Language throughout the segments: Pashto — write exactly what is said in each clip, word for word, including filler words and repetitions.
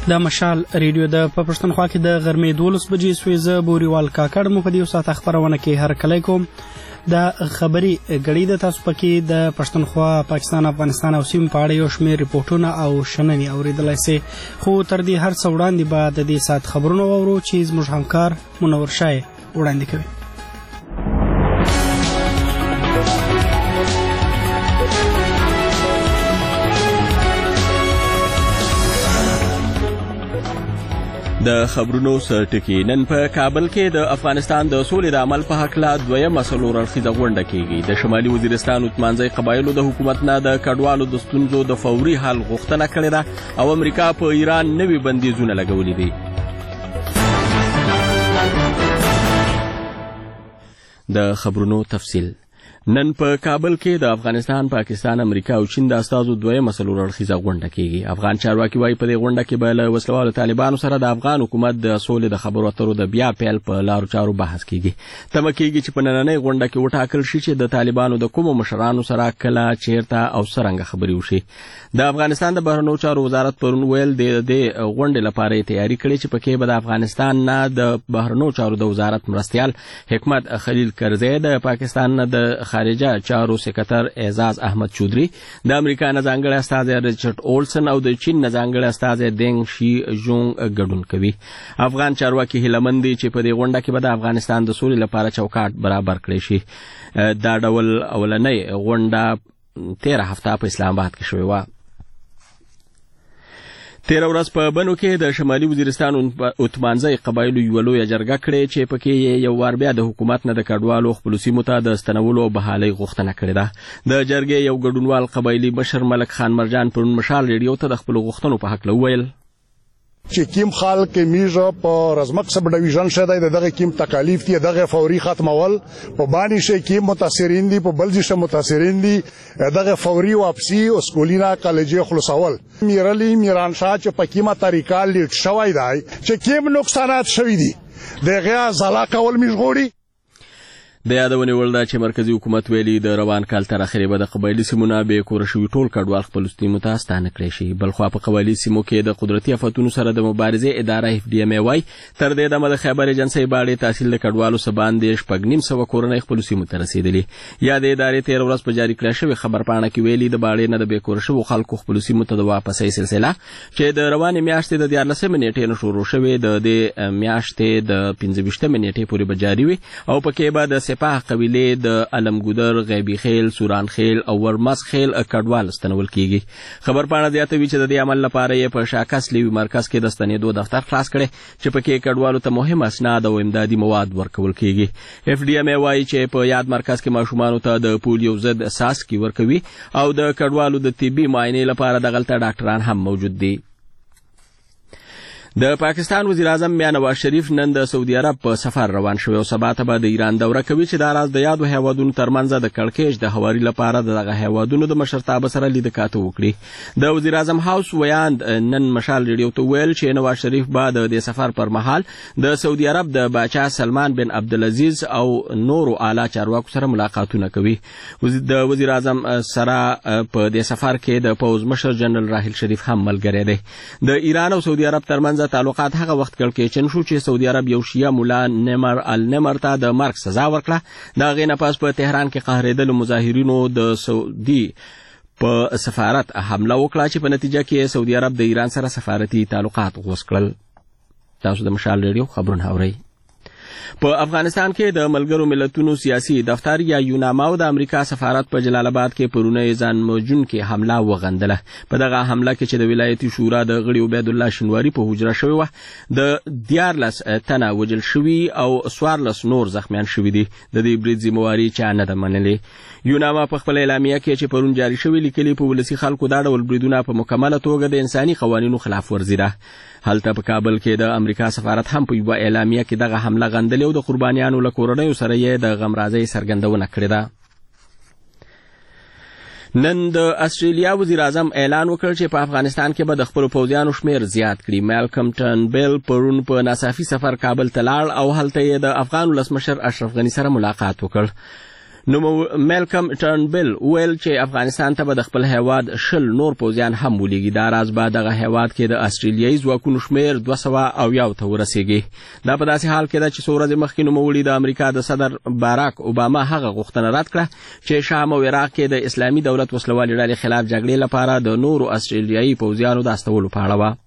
د مشال ریډیو د په پښتونخوا کې د غرمې دولس بجې سوې زه بوریوال کاکړ مو په دې ساعت خبرونه کې هرکلی کوم. د خبري غړي د تاسو پکې د پښتونخوا، پاکستان، افغانستان او سیمې په اړه یو شمېر ریپورټونه او شننې اورېدلی سئ، خو تر دې هر څه وړاندې به د دې ساعت خبرونه واورو چې زموږ همکار منور شاه وړاندې کوي. د خبرونو سرټکی. نن په کابل کې د افغانستان د سولې د عمل په هکله دویمه څلور اړخیزه غونډه کیږي. د شمالي وزیرستان اتمانځي قبایلو د حکومت نه د کډوالو د ستونزو د فوري حل غوښتنه کړې ده او امریکا په ایران نوي بندیزونه لګولي دي. د خبرونو تفصیل. نن په کابل کې د افغانستان، پاکستان، امریکا او چین د استازو دویمه څلور اړخیزه غونډه کیږي. افغان چارواکي وايي په دې غونډه کې به له وسلوالو طالبانو سره د افغان حکومت د سولې د خبرو اترو د بیا پیل په لارو چارو بحث کیږي. تمه کیږي چې په نننۍ غونډه کې وټاکل شي چې د طالبانو د کومو مشرانو سره کله، چیرته او څرنګه خبرې وشي. د افغانستان د بهرنیو چارو وزارت پرون ویل د دې غونډې لپاره تیاری کړې چې پکې به د افغانستان نه د بهرنیو چارو د وزارت مرستیال حکمت خلیل کرزی، د پاکستان نه د خارجه چارو سکرټر اعزاز احمد چودري، د امریکا نه ځانګړی استازی ریچارډ اولسن او د چین نه ځانګړی استازی دینګ شي جونګ ګډون کوي. افغان چارواکي هیلهمند دي چې په دې غونډه کې به د افغانستان د سولې لپاره چوکاټ برابر کړی شي. دا ډول اولنۍ غونډه تیره هفته په اسلام آباد کې شوې وه. تیره ورځ په بنو کې د شمالي وزیرستان اتمانځي قبایلو یوه لویه جرګه کړې چې پکې یو وار بیا د حکومت نه د کډوالو خپلو سیمو ته د ستنولو او بحالۍ غوښتنه کړې ده. د جرګې یو ګډونوال قبایلي مشر ملک خان مرجان پرون مشال ریډیو ته د خپلو غوښتنو په هکله وویل چې کیم خلک میژه په رزمک سب ډیویژن شته د دغه کیم تکالیف دي دغه فوري ختمول په باندې شي کیم متاثرین دي په بل ځای متاثرین دي دغه فوري واپسی او سکولینا کالجې خلاصول. میرلی میران شاه چې په کیمه طریقه لیټ شوی دی چې کیم نقصانات شوی دي دغه ځلا کول مشغوري. د یادونې وړ ده چې مرکزي حکومت ویلي د روان کال تر اخره به د قبایلي سیمو نه بې کوره شوي ټول کډوال خپلو سیمو ته ستانه کړی شي. بلخوا په قبایلي سیمو کې د قدرتي آفتونو سره د مبارزې اداره اف ډي ام ای وايي تر دې دمه د خیبر ایجنسۍ باندې تحصیل د کډوالو څخه باندې شپږ نیم سوه کورنۍ خپلو سیمو ته رسېدلي. یا د ادارې تېره ورځ په جاري کړه شوې خبرپاڼه کې ویلي د باندې نه د بې کوره شوو خلکو خپلو سیمو ته د واپسۍ سلسله چې د روانې میاشتې د دیارلسمې نیټې نه شروع شوې د دې میاشتې د پنځه ویشتمې نیټې پورې به جاري وي او پکې به د سپاه قبیلې د علمګودر، غیبی خیل، سوران خیل او ورمس خیل کډوال ستنول کیږي. خبرپاڼه زیاتوي چې د دې عمل لپاره یې په شاکس لیوي مرکز کې د ستنېدو دفتر خلاص کړی چې پکې کډوالو ته مهم اسناد او امدادي مواد ورکول کیږي. اف ډي ام ای وايي چې په یاد مرکز کې ماشومانو ته د پولیو ضد څاڅکي ورکوي او د کډوالو د طبي معاینې لپاره دغلته ډاکټران هم موجود دي. د پاکستان وزیر اعظم میاں نواز شریف نن د سعودي عرب په سفر روان شوی او سبا ته به د ایران دوره کوي چې دا راز د یادو هیوادونو ترمنځ د کړکېچ د هواري لپاره دغه هیوادونو د مشرتابه سره لیدکاته وکړي. د وزیر اعظم هاوس ویاند نن مشال ریډیو ته ویل چې نواز شریف به د دې سفر پر مهال د سعودي عرب د باچا سلمان بن عبدالعزیز او نورو اعلی چارواکو سره ملاقاتونه کوي. د وزیر اعظم سره په دې سفر کې د پوز مشر جنرال راحیل شریف هم ملګری دی. د ایران او سعودي عرب ترمنځ تعلقات هغه وخت کړکېچن شو چې سعودي عرب یو شیعه مولا نمر النمر ته د مرګ سزا ورکړه. د هغې نه پس په تهران کې قهرېدلو مظاهرینو د سعودي په سفارت حمله وکړه چې په نتیجه کې سعودي عرب د ایران سره سفارتي تعلقات غوڅ کړل. تاسو د مشال ریډیو خبرونه اورئ. په افغانستان کې د ملګرو ملتونو سیاسي دفتر یا یوناماو د امریکا سفارت په جلال آباد کې پرونی ځان موجون کې حمله وغندله. په دغه حمله کې چې د ولایتي شورا د غړي عبید الله شنواری په حجره شوی و د دیارلس تنه وجل شوي او څوارلس نور زخمیان شوي دي. د دې برید ذمواري چا نه ده منلې. یوناما په خپل اعلامیه کې چې پرون جاري شوی لیکلي په ولسي خلکو دا ډول بریدونه په مکمله توګه د انساني قوانینو خلاف ورزي ده. هلته په کابل کې د امریکا سفارت هم په یوه اعلامیه کې دغه حمله غندلې او د قربانیانو له کورنیو سره یې د غمرازۍ څرګندونه کړې ده. نن د استرالیا وزیر اعظم اعلان وکړ چې په افغانستان کې به د خپلو پوځیانو شمیر زیات کړي. مالکم ټرنبل پرون په ناڅاپي سفر کابل ته لاړ او هلته یې د افغان ولسمشر اشرف غني سره ملاقات وکړ. نو ملکم ټرنبل ویل چې افغانستان ته به د خپل هیواد شل نور پوځیان هم ولېږي. دا راز به دغه هیواد کې د استرالیایي ځواکونو شمېر دوه سوه اویاو ته ورسېږي. دا په داسې حال کې ده چې څو ورځې مخکې نوموړي د امریکا د صدر باراک اوباما هغه غوښتنه رد کړه چې شام او عراق کې د اسلامي دولت وسلوالې ډلې خلاف جګړې لپاره د نورو استرالیایي پوځیانو د استولو په اړه وه.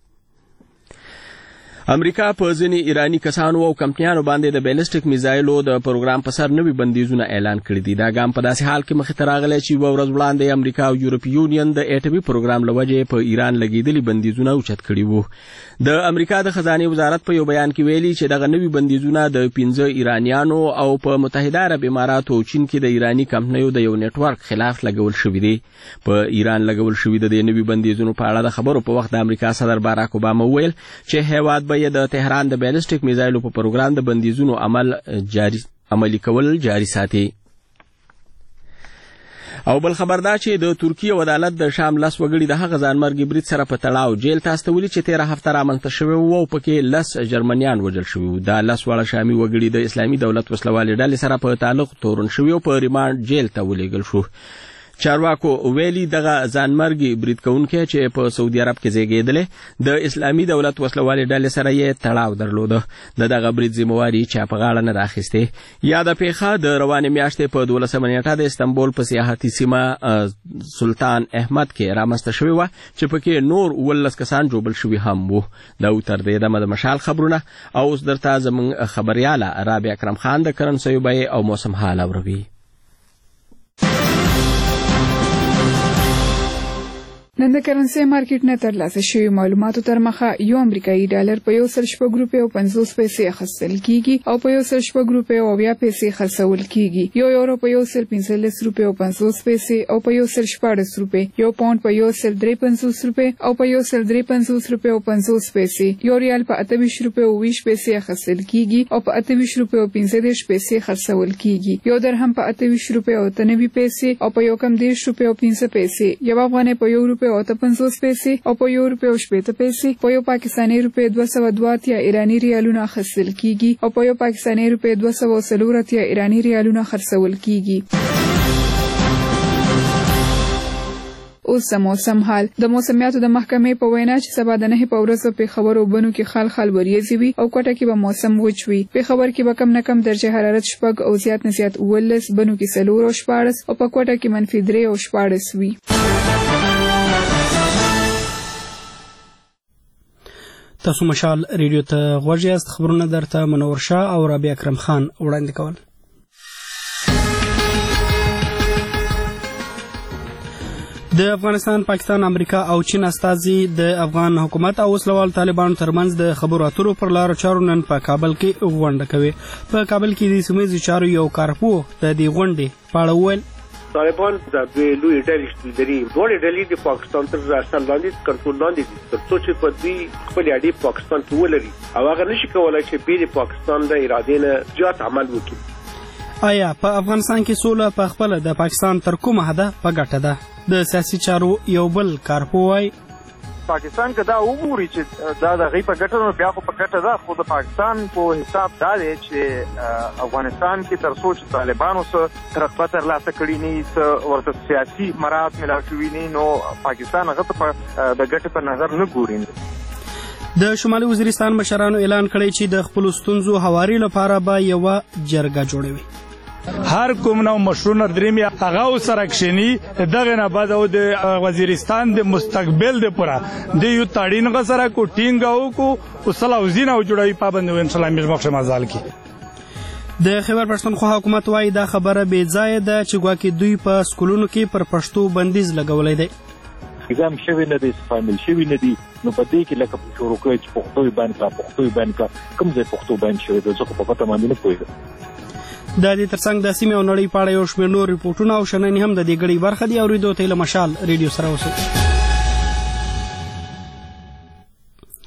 امریکا په ځینې ایرانی کسانو او کمپنیانو باندې د بیلسټیک میزایلو د پروګرام په سر نوي بندیزونه اعلان کړي دي. دا ګام په داسې حال کې مخې ته راغلی چې یوه ورځ وړاندې امریکا او یورپي یونین د ایټمي پروګرام له وجې په ایران لګېدلي بندیزونه اوچت کړي وو. د امریکا د خزانې وزارت په یو بیان کې ویلي چې دغه نوي بندیزونه د پنځه ایرانیانو او په متحده عرب اماراتو او چین کې د ایرانی کمپنیو د یو نیټورک خلاف لګول شوي دي. په ایران لګول شوي د دې نوي بندیزونو په اړه د خبرو په وخت د امریکا صدر باراک اوباما وویل چې هیواد به د تهران د بیلسټیک میزایلو په پروګرام د بندیزونو عمل جاری عملی کول جاری ساتي. او بل خبر دا چې د ترکیه عدالت د شام لس وګړي د هغه ځانمرګي برید سره په تړاو جیل ته استولي چې تیره هفته رامنځته شوی و او پکې لس جرمنیان وژل شوي وو. دا لس واړه شامي وګړي د اسلامي دولت وسلوالې ډلې سره په تعلق تورن شوي او په ریمانډ جیل ته ولېږل شو. چارواکو ویلي دغه ځانمرګي برید کوونکی چې په سعودي عرب کې زیږېدلی د اسلامي دولت وسلوالې ډلې سره یې تړاو درلوده. د دغه برید ذمهواري چا په غاړه نه ده اخیستې. یاده پیښه د روانې میاشتې په دولسمه نیټه د استنبول په سیاحتي سیمه سلطان احمد کې رامنځته شوې وه چې پکې نور اوولس کسان ژوبل شوي هم وو. دا و تر دې دمه د مشال خبرونه او اوس درته زموږ خبریاله رابعه اکرم خان د کرنسیو بیې او موسم حال اوروي. نن د کرنسي مارکیټ نه ترلاسه شوي معلوماتو تر مخه یو امریکایي ډالر په یو سل شپږ روپۍ او پنځوس پیسې اخیستل کیږي او په یو سل شپږ روپۍ او اویا پیسې خرڅول کیږي. یو یورو په یو سل پنځلس روپۍ او پنځوس پیسې او په یو سل شپاړس روپۍ، یو پاونډ په یو سل درې پنځوس روپۍ او په یو سل درې پنځوس روپۍ او پنځوس پیسې، یو ریال په اته ویشت روپۍ او ویشت پیسې اخیستل کیږي او په اته ویشت روپۍ او پنځه دېرش پیسې خرڅول کیږي. یو درهم په اته ویشت روپۍ او اته نوي پیسې او په یو کم دېرش روپۍ او پنځه پیسې، یو افغانۍ په یو روپۍ او اته پنځوس پیسې او په یو روپۍ او شپېته پیسې، په یو پاکستاني روپۍ دوه سوه دوه اتیا ایراني ریالونه اخیستل کیږي او په یو پاکستاني روپۍ دوه سوه څلور اتیا ایراني ریالونه خرڅول کیږي. اوس د موسم حال. د موسمیاتو د محکمې په وینا چې سبا د نهې په ورځ په پېښور او بنو کې خال خال وریځې وي او کوټه کې به موسم وچ وي. پېښور کې به کم نه کم درجه حرارت شپږ او زیات نه زیات اوولس، بنو کې څلور او شپاړس او په کوټه کې منفي درې او شپاړس وي. تاسو مشال ریډیو ته غوږ یاست. خبرونه درته منور شاه او رابعه اکرم خان وړاندې کول. د افغانستان، پاکستان، امریکا او چین استازي د افغان حکومت او وسلوال طالبانو ترمنځ د خبرو اترو پر لارو چارو نن په کابل کې غونډه کوي. په کابل کې د سیمه ییزو چارو یو کارپوه د دې غونډې په اړه وویل طالبان د دوی لوی ډلې لري. دوه ډلې د پاکستان تر اصل لاندې کنټرول لاندې دي تر څو چې په دوی خپل اړیکې پاکستان ته ولري او هغه نشي کولای چې بې د پاکستان د ارادې نه زیات عمل وکړي. آیا په افغانستان کې سوله په خپله د پاکستان تر کومه حده په ګټه ده؟ د سیاسي چارو یو بل کارپوه وایي پاکستان که دا وګوري چې دا د هغې په ګټه نو بیا خو په ګټه ده، خو د پاکستان په حساب دا دی چې افغانستان کې تر څو چې طالبانو څه رتبه ترلاسه کړي نه څه ورته سیاسي مراعات میلاو شوي نه نو پاکستان هغه ته د ګټې په نظر نه ګوري. د شمالي وزیرستان مشرانو اعلان کړی چې د خپلو ستونزو هواري لپاره به یوه جرګه جوړوي. هر کوم نو مشروع درېمي هغه سره کښینی دغه نه بعد او د وزیرستان د مستقبل د پوره د یو تاړین غسره کو ټینګ او کو وسله وزینه او جوړوي پابند و ان شاء الله مې مخه مزال کی. د خیبر پښتونخوا حکومت وايي دا خبره بې ځایه ده چې ګواکې دوی په سکولونو کې پر پښتو بندیز لګولی دی. اګزام شوی نه دی، فامیل شوی نه دی، نو په دې کې لکه شروع کړی چې پښتو باندې پښتو باندې کوم ځای پښتو باندې شوی دی ځکه په پته باندې نه پوهیږم. د دې ترڅنګ د سیمې او نړۍ په اړه یو شمېر نور ریپورټونه او شننې هم د دې ګړۍ برخه دي. اورېدو ته له مشال ریډیو سره اوسئ.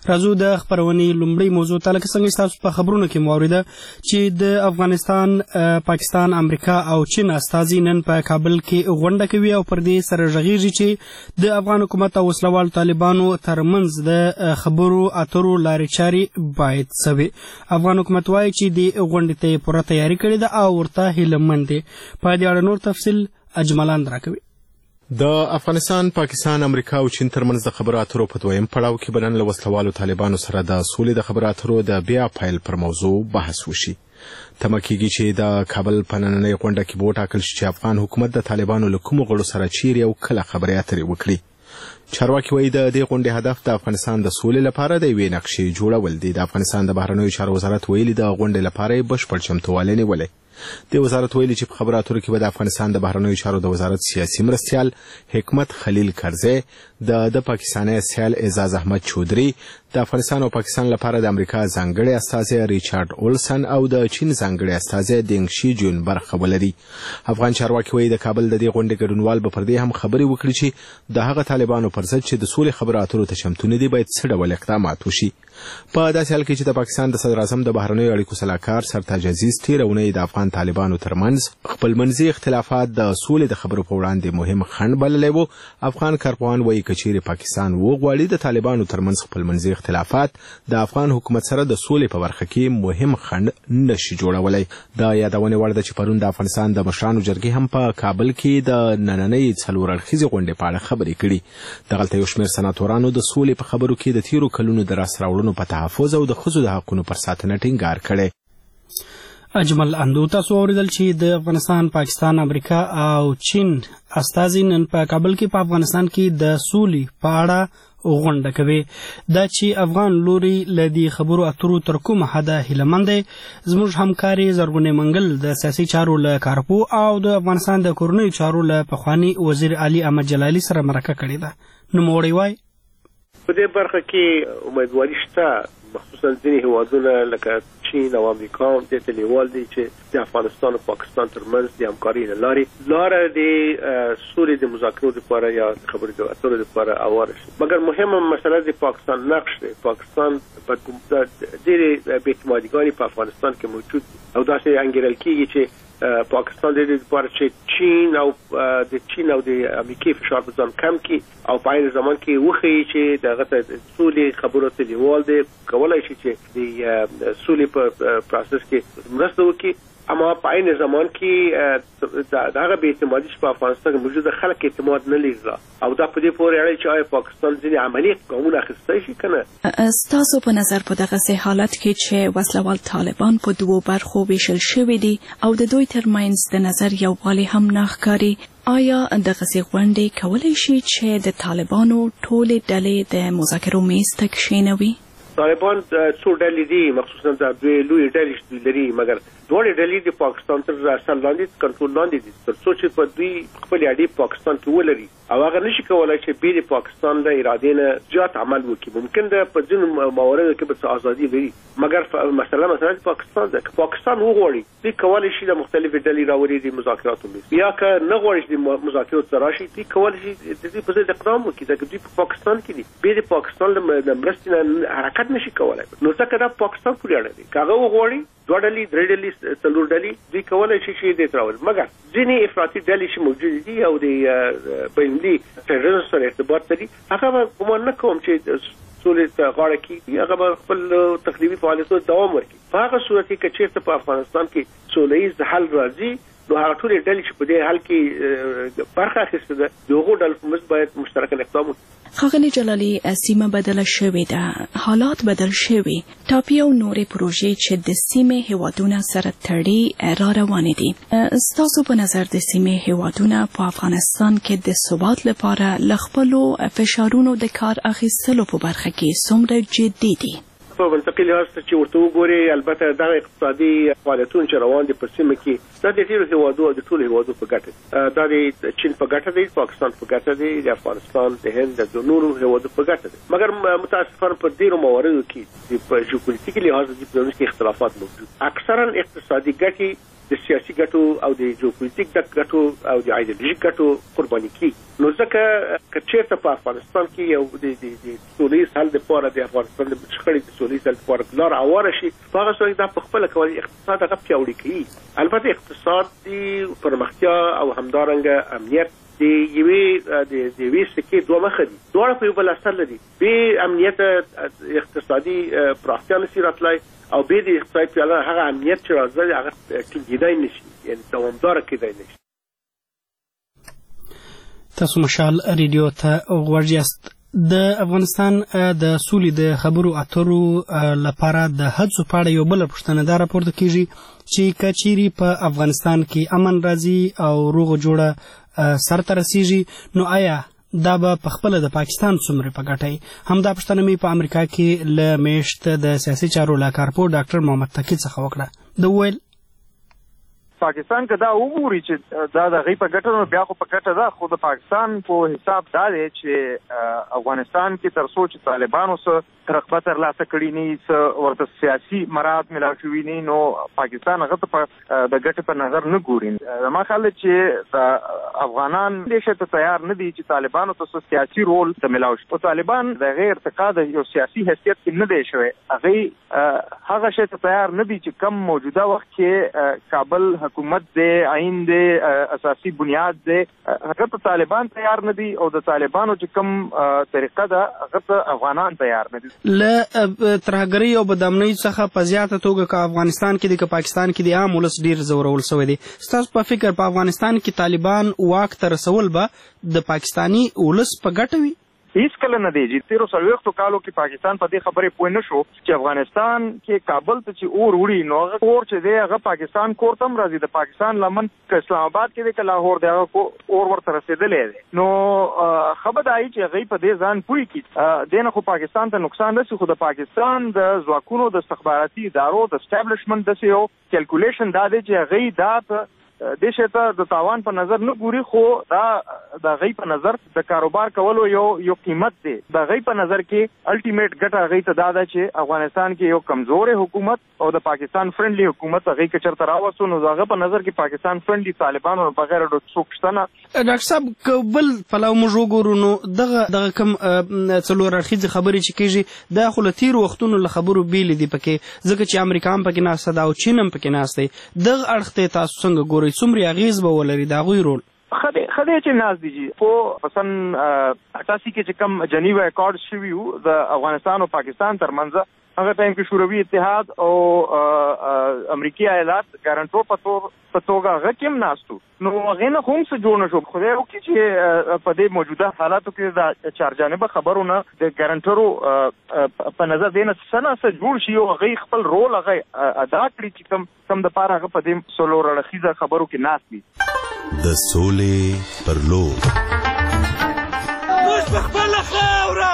راځو د خبرونې لومړۍ موضوع ته. لکه څنګه ستاسو په خبرونو کې مو اوریده چې د افغانستان، پاکستان، امریکا او چین استازي نن په کابل کې غونډه کوي او پر دې سره غږیږي چې د افغان حکومت او وسلوال طالبانو ترمنځ د خبرو اترو لارې چارې باید سوي. افغان حکومت وایي چې د غونډې ته پوره تیاری کړې ده او ورته هیلهمند دی. په دې اړه نور تفصیل اجملان راکوي. د افغانستان، پاکستان، امریکا او چین ترمنځ د خبرو اترو په دویم پړاو کې بنن له وسلوالو طالبانو سره د سولې د خبرو اترو د بیا پیل پر موضوع بحث وشي. تمه کېږي چې د کابل په نننۍ غونډه کې به وټاکل شي چې افغان حکومت د طالبانو له کومو غړو سره چیرې او کله خبرې اترې وکړي. چارواکي وایي د دې غونډې هدف د افغانستان د سولې لپاره د یوې نقشې جوړول دي. د افغانستان د بهرنیو چارو وزارت ویلي د غونډې لپاره یې بشپړ چمتووالی نیولی. د وزارت ویلي چې په خبرو اترو کې به د افغانستان د بهرنیو چارو د وزارت سیاسي مرستیال حکمت خلیل کرزی، د د پاکستاني سیال اعزاز احمد چودري، د افغانستان او پاکستان لپاره د امریکا ځانګړي استازی ریچارډ اولسن او د چین ځانګړي استازی دینګ شي جون برخه ولري. افغان چارواکي وایي د کابل د دې غونډې ګډونوال به پر دې هم خبرې وکړي چې د هغه طالبانو پر ضد چې د سولې خبرو اترو ته چمتو نه دي باید څه ډول اقدامات وشي. په داسې حال کې چې د پاکستان د صدر اعظم د بهرنیو اړیکو سلاکار سرتاج عزیز تېره اونۍ د افغان طالبانو ترمنځ خپلمنځي اختلافات د سولې د خبرو په وړاندې مهم خنډ بللی و. افغان کارپوهان وایي که چیرې پاکستان وغواړي د طالبانو ترمنځ خپلمنځي اختلافات د افغان حکومت سره د سولې په برخه کې مهم خنډ نشي جوړولی. د یادونې وړ ده چې پرون د افغانستان د مشرانو جرګې هم په کابل کې د نننۍ څلور اړخیزې غونډې په اړه خبرې کړي. دغلته یو شمېر سناتورانو د سولې په خبرو کې د تیرو کلونو د راسته راوړنو په تحفظ او د ښځو د حقونو پر ساتنه ټینګار کړی. اجمل اندو تاسو اوریدل چې د افغانستان، پاکستان، امریکا او چین استازي نن په کابل کې په افغانستان کې د سولې په اړه غونډه کوي. دا چې افغان لوري له دې خبرو اترو تر کومه حده هیلهمند دی. زموږ همکاري زرغونې منګل د سیاسي چارو له کارپو او د افغانستان د کورنیو چارو له پخواني وزیر علي احمد جلالي سره مرکه کړې ده. نوموړی وایي په دې برخه کې امیدواري شته، مخصوصا ځینې هیوادونه لکه چین او امریکا هم دې ته لیوال دي چې د افغانستان او پاکستان ترمنځ د همکارۍ له لارې لاره د سولې د مذاکرو لپاره یا خبرو اترو لپاره هواره شي. مګر مهمه مسله د پاکستان نقش دی. پاکستان په ډېرې بېاعتمادیګانې په افغانستان کې موجود دي او داسې انګېرل کېږي چې پاکستان د دې لپاره چې چین او د چین او د امریکې فشار په ځان کم کړي او په عین زمان کې وښیي چې دغه ته سولې خبرو ته لیوال دی، کولی شي چې د سولې په پروسس کې مرسته وکړي. اما په عین زمان کې دغه بې اعتمادي چې په افغانستان کې موجوده خلک اعتماد نه لري او دا په دې پورې اړه چې آیا پاکستان ځینې عملي ګامونه اخیستی شي که نه. ستاسو په نظر په دغسې حالت کې چې وسلوال طالبان په دوو برخو ویشل شوي دي او د دوی ترمنځ د نظر یووالی هم نه ښکاري، آیا دغسې غونډې کولی شي چې د طالبانو ټولې ډلې د مذاکرو میز ته کښېنوي؟ طالبان څو ډلې دي، مخصوصا د دوی لوی ډلې چې لري، مګر دواړې ډلې د پاکستان تر اثر لاندې کنټرول لاندې دي تر څو چې په دوی خپل اړیکې پاکستان کې ولري او هغه نشي کولای چې بې د پاکستان له ارادې نه زیات عمل وکړي. ممکن ده په ځینو مواردو کې به ازادي لري، مګر مسله مثلا پاکستان ده. که پاکستان وغواړي دوی کولی شي د مختلفې ډلې راولي د مذاکراتو میز، یا که نه غواړي چې د مذاکراتو ته راشي دوی کولی شي د دې په ضد اقدام وکړي ځکه دوی په پاکستان کې دي. بې د پاکستان له مرستې نه حرکت نشي کولای. نو ځکه دا پاکستان پورې اړه دی. که هغه وغواړي دوه ډلې، درې ډلې، څلور ډلې دوی کولی شي چې دې ته راولي. مګر ځینې افراطي ډلې چې موجودې دي او د بینالمللي تروریزم سره ارتباط لري، هغه به ګمان نه کوم چې سولې ته غاړه کړي، هغه به خپل تخریبي فعالیتونو دوام ورکړي. په هغه صورت کې که چېرته په افغانستان کې سوله ییز حل راځي نو هغه ټولې ډلې چې په دې حل کې برخه اخیستې ده د هغو ډلو په منځ باید مشترکه اقدام وکړي. ښاغلي جلالي، سیمه بدله شوې ده، حالات بدل شوي، ټاپي او نورې پروژې چې د سیمې هیوادونه سره تړي را روانې دي. ستاسو په نظر د سیمې هیوادونه په افغانستان کې د ثبات لپاره له خپلو فشارونو د کار اخیستلو په برخه کې څومره جدي دي؟ په منطقي لحاظ چې ورته وګوري، البته دغه اقتصادي فعالیتونه چې روان دي په سیمه کې دا د ډېرو هیوادو او د ټولو هیوادو په ګټه دي. دا د چین په ګټه دی، پاکستان په ګټه دی، د افغانستان، د هند، د نورو هیوادو په ګټه دی. مګر متاسفانه په ډېرو مواردو کې په ژوپولیټیکي لحاظ د دې اختلافات موجود. اکثرا اقتصادي ګټې د سیاسي ګټو او د جیوپولیټیک ګټو او د ایډیولوژیک ګټو قرباني کی. نو ځکه که چېرته په افغانستان کې یو د د سولې حل لپاره د افغانستان د شخړې د سولې حل لپاره لار هواره شي، په هغه صورت دا په خپله کولی اقتصاد هغه پیاوړی کوي. البته اقتصادي پرمختیا او همدارنګه امنیت د یوې د یوې سکې دوه مخه دي، دواړه په یو بل اثر لري. بې امنیت اقتصادي پراختیا نشي راتلی او بې د اقتصادي پیاوړتیا هغه امنیت چې راځي هغه ټینګېدای نشي، یعنې دوامداره کېدای نشي. تاسو مشال ریډیو ته غوږ یاست. د افغانستان د سولې د خبرو اترو لپاره د هڅو په اړه یو بله پوښتنه دا راپورته کیږي چې که چیرې په افغانستان کې امن راځي او روغه جوړه سرته رسیږي، نو آیا دا به په خپله د پاکستان څومره په ګټه وي؟ همدا پوښتنه مې په امریکا کې له میشت د سیاسي چارو له کارپور ډاکټر محمد تقي څخه وکړه. ده وویل پاکستان که دا وګوري چې دا د هغې په ګټه نو بیا خو په ګټه ده، خو د پاکستان په حساب دا دی چې افغانستان کې تر څو چې طالبانو څه رغبت ترلاسه کړي نه، څه ورته سیاسي مراعات میلاو شوي نه، نو پاکستان هغه ته د ګټې په نظر نه ګوري. زما خیال دی چې د افغانان دې شي ته تیار نه دي چې طالبانو ته څه سیاسي رول ته میلاو شي. خو طالبان د هغې ارتقا د یو سیاسي حیثیت کې نه دی شوی، هغې هغه شی ته تیار نه دي چې کم موجوده وخت کې کابل حکومت دی، آئین دی، اساسي بنیاد دی، هغه ته طالبان تیار نه دي او د طالبانو چې کوم طریقه ده هغه ته افغانان تیار نه دي. له ترهګرۍ او بدامنۍ څخه په زیاته توګه که افغانستان کې دی که پاکستان کې دی عام ولس ډېر ځورول شوی دی. ستاسو په فکر په افغانستان کې طالبان واک ته رسول به د پاکستاني ولس په ګټه وي؟ هیڅ کله نه دی چې تیرو څلوېښتو کالو کې پاکستان په دې خبرې پوه نه شو چې افغانستان کې کابل ته چې اور وړي نو هغه اور چې دی هغه پاکستان کور ته هم راځي. د پاکستان لمن که اسلام آباد کې دی که لاهور دی هغه اور ورته رسېدلی دی. نو ښه به دا وي چې هغوی په دې ځان پوه کړي. دې نه خو پاکستان ته نقصان رسي، خو د پاکستان د ځواکونو د استخباراتي ادارو د اسټابلیشمنټ داسې یو کیلکولیشن دا دی چې هغوی دا په دې شی ته د تاوان په نظر نه ګوري، خو دا د هغوی په نظر د کاروبار کولو یو یو قیمت دی. د هغوی په نظر کې الټیمیټ ګټه هغوی ته دا ده چې افغانستان کې یو کمزورې حکومت او د پاکستان فرندلی حکومت هغوی که چېرته راوستو نو د هغه په نظر کې پاکستان فرندلی طالبانو بغیر د څوک شته نه. ډاکټر صاحب که بل پلو موږ وګورو نو دغه دغه کوم څلور اړخیزې خبرې چې کېږي دا خو له تېرو وختونو له خبرو بیلې دي پکې، ځکه چې امریکا هم پکې ناسته ده او چین هم پکې ناست دی. دغه اړخ ته تاسو څنګه ګورئ؟ څومره اغېز به ولري د هغوی رول؟ ښه دی ښه دی چې ناست دي جي. خو په سن اټاسي کې چې کوم جنیوا اکارډ شوي وو د افغانستان او پاکستان ترمنځ، هغه ټایم کې شوروي اتحاد او امریکي ایالات ګارنټور په توګه هغه کې هم ناست وو. نو هغې نه خو هم څه جوړ نه شو. خدای وکړي چې په دې موجوده حالاتو کې د چارجانبه خبرو نه د ګارنټرو په نظر دې نه څه نه څه جوړ شي او هغوی خپل رول هغه ادا کړي چې کم کم دپاره هغه په دې څلور اړخیزه خبرو کې ناست وي. د سولې پر لور موږ په خپله خاوره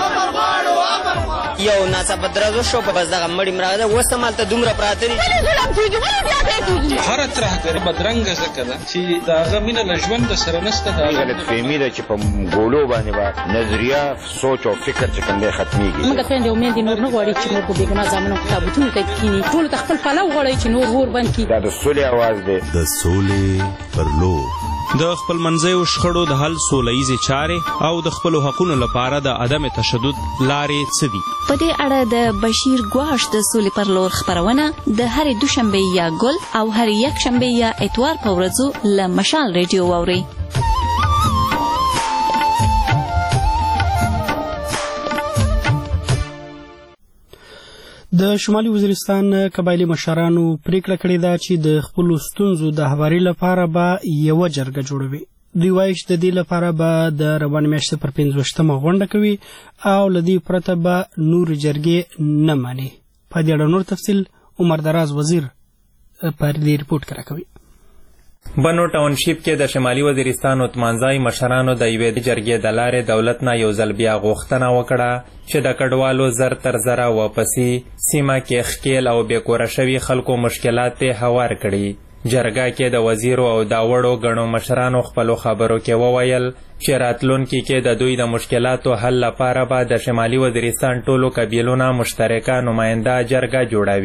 یو ناڅاپه درز وشو، په بس دغه مړي مراغه ده، اوس همالته دومره پراته دي. ولې ظلم کېږي؟ ولې زیاتی کېږي؟ هره ترهګري بدرنګه ځکه ده چې د هغه مینه له ژوند سره نشته. د هغه غلطفهمي ده چې په ګولو باندې به نظریه سوچ او فکر چې کوم دی ختمېږي. موږ خویندې او میندې نور نه غواړي چې نور په بېګناه زامنو په تابوتونو ته کښېني. ټولو ته خپل پلو غواړئ چې نور اور بند کړي. دا د سولې اواز دی. د سولې پر لور د خپلمنځیو شخړو د حل سوله ییزې چارې او د خپلو حقونو لپاره د عدم تشدد لارې څه دي؟ په دې اړه د بشیر ګواش د سولې پر لور خپرونه د هرې دوشنبې یا ګل او هرې یکشنبې یا اتوار په ورځو له مشال ریډیو واورئ. د شمالي وزیرستان قبایلي مشرانو پریکړه کړې ده چې د خپلو ستونزو د هواري لپاره به یوه جرګه جوړوي. دوی وایي چې د دې لپاره به د روانې میاشتې پر پنځویشتمه غونډه کوي او له دې پرته به نورې جرګې نه مني. په دې اړه نور تفصیل عمر دراز وزیر په دې رپورټ کې راکوي. بنو ټاونشیپ کې د شمالي وزیرستان اتمانځای مشرانو د یوې جرګې د لارې دولت نه یو ځل بیا غوښتنه وکړه چې د کډوالو زر تر زره واپسي سیمه کې ښکیل او بې کوره شوي خلکو مشکلات یې هوار کړي. جرګه کې د وزیرو او دا وړو ګڼو مشرانو خپلو خبرو کې وویل چې راتلونکي کې د دوی د مشکلاتو حل لپاره به د شمالي وزیرستان ټولو قبیلو نه مشترکه نماینده جرګه جوړوي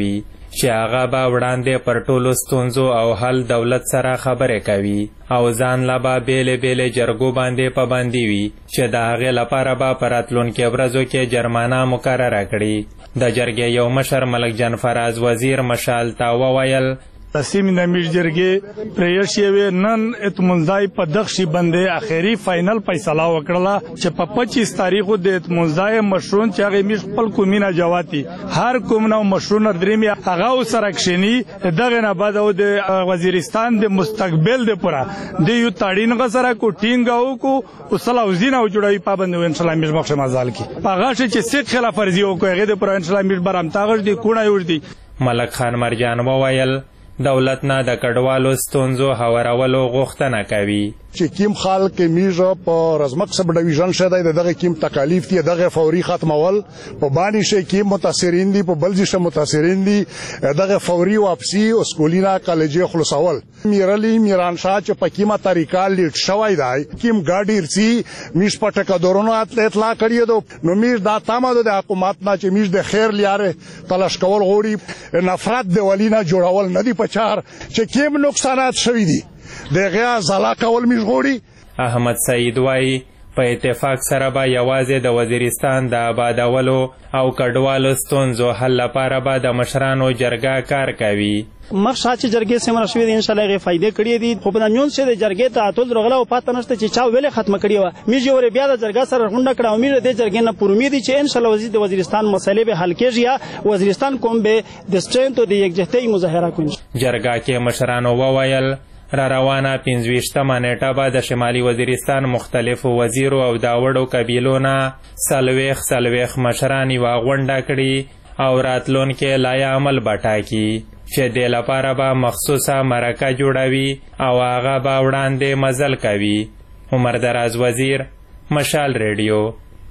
چې هغه به وړاندې پر ټولو ستونزو او حل دولت سره خبرې کوي او ځان لا به بیلې بیلې جرګو باندې پابندي وي چې د هغې لپاره به په راتلونکي ورځو کې جرمانه مقرره کړي د جرګې یو مشر ملک جان فراز وزیر مشال ته وویل تسیم نمیش جرګې پریش یې نن اتمنځای په دغشي باندې اخیری فائنل فیصله وکړه چې په پچیس تاریخو د اتمنځای مشرون چې هغه میش خپل کومینه جواتی هر کوم نو مشرون درېمی هغه سره کښینی دغه نه بعد او د وزیرستان د مستقبل د پورا د یو تاړین غسره کو ټینګاو کو وسلا وزینه جوړوي پابند ان شاء الله میش بخښه مزال کی هغه چې سید خلاف ورزي او کوغه د پورا ان شاء الله میش برام تاغش دی کونه وردي ملک خان مرجان وویل دولت نه د کډوالو ستونزو هوارولو غوښتنه کوي چې کیم خال کې میژه په رزمک سب ډیویژن شته دغه کیم تکالیف دي دغه فوري ختمول په باندې شي کیم متاثرین دي په بلځشه متاثرین دي دغه فوري واپسی او سکولینا کالجې خلاصول میرلی میران شاه چې په کیمه طریقه لیډ شوی دی کیم ګاډی رسی میش پټه دورونو اطلاع کړی دو نو میش دا تمه د حکومت نه چې میش د خیر لیاره تلاش کول غوړي نفرت د ولینا جوړول نه دی پچار چې کیم نقصانات شوی دي دغه زلا کول میش غوړي احمد سعید وای په اتفاق سره به یوازې د وزیرستان د آبادولو او کډوالو ستونزو حل لپاره به د مشرانو جرګه کار کوي مخ چې جرګې سیمه شوې دي ان شاء الله غي فائدې کړې دي خو په نن چې د جرګې ته اتول رغله او پاتې نشته چې چا ویلې ختمه کړې و میږي ور بیا د جرګه سره غونډه کړه امید دې جرګې نه پر امید چې ان شاء الله وزیر د وزیرستان مسلې به حل کېږي یا وزیرستان کوم به د سټرنث او د یکجهتۍ مظاهره کوي جرګه کې مشرانو وویل را روانه پنځویشتمه نیټه به د شمالي وزیرستان مختلفو وزیرو او داوړو قبیلو نه څلوېښت څلوېښت مشران یوه غونډه کړي او راتلونکي لایه عمل به ټاکي چې دې لپاره به مخصوصه مرکه جوړوي او هغه به وړاندې مزل کوي عمر دراز وزیر مشال ریډیو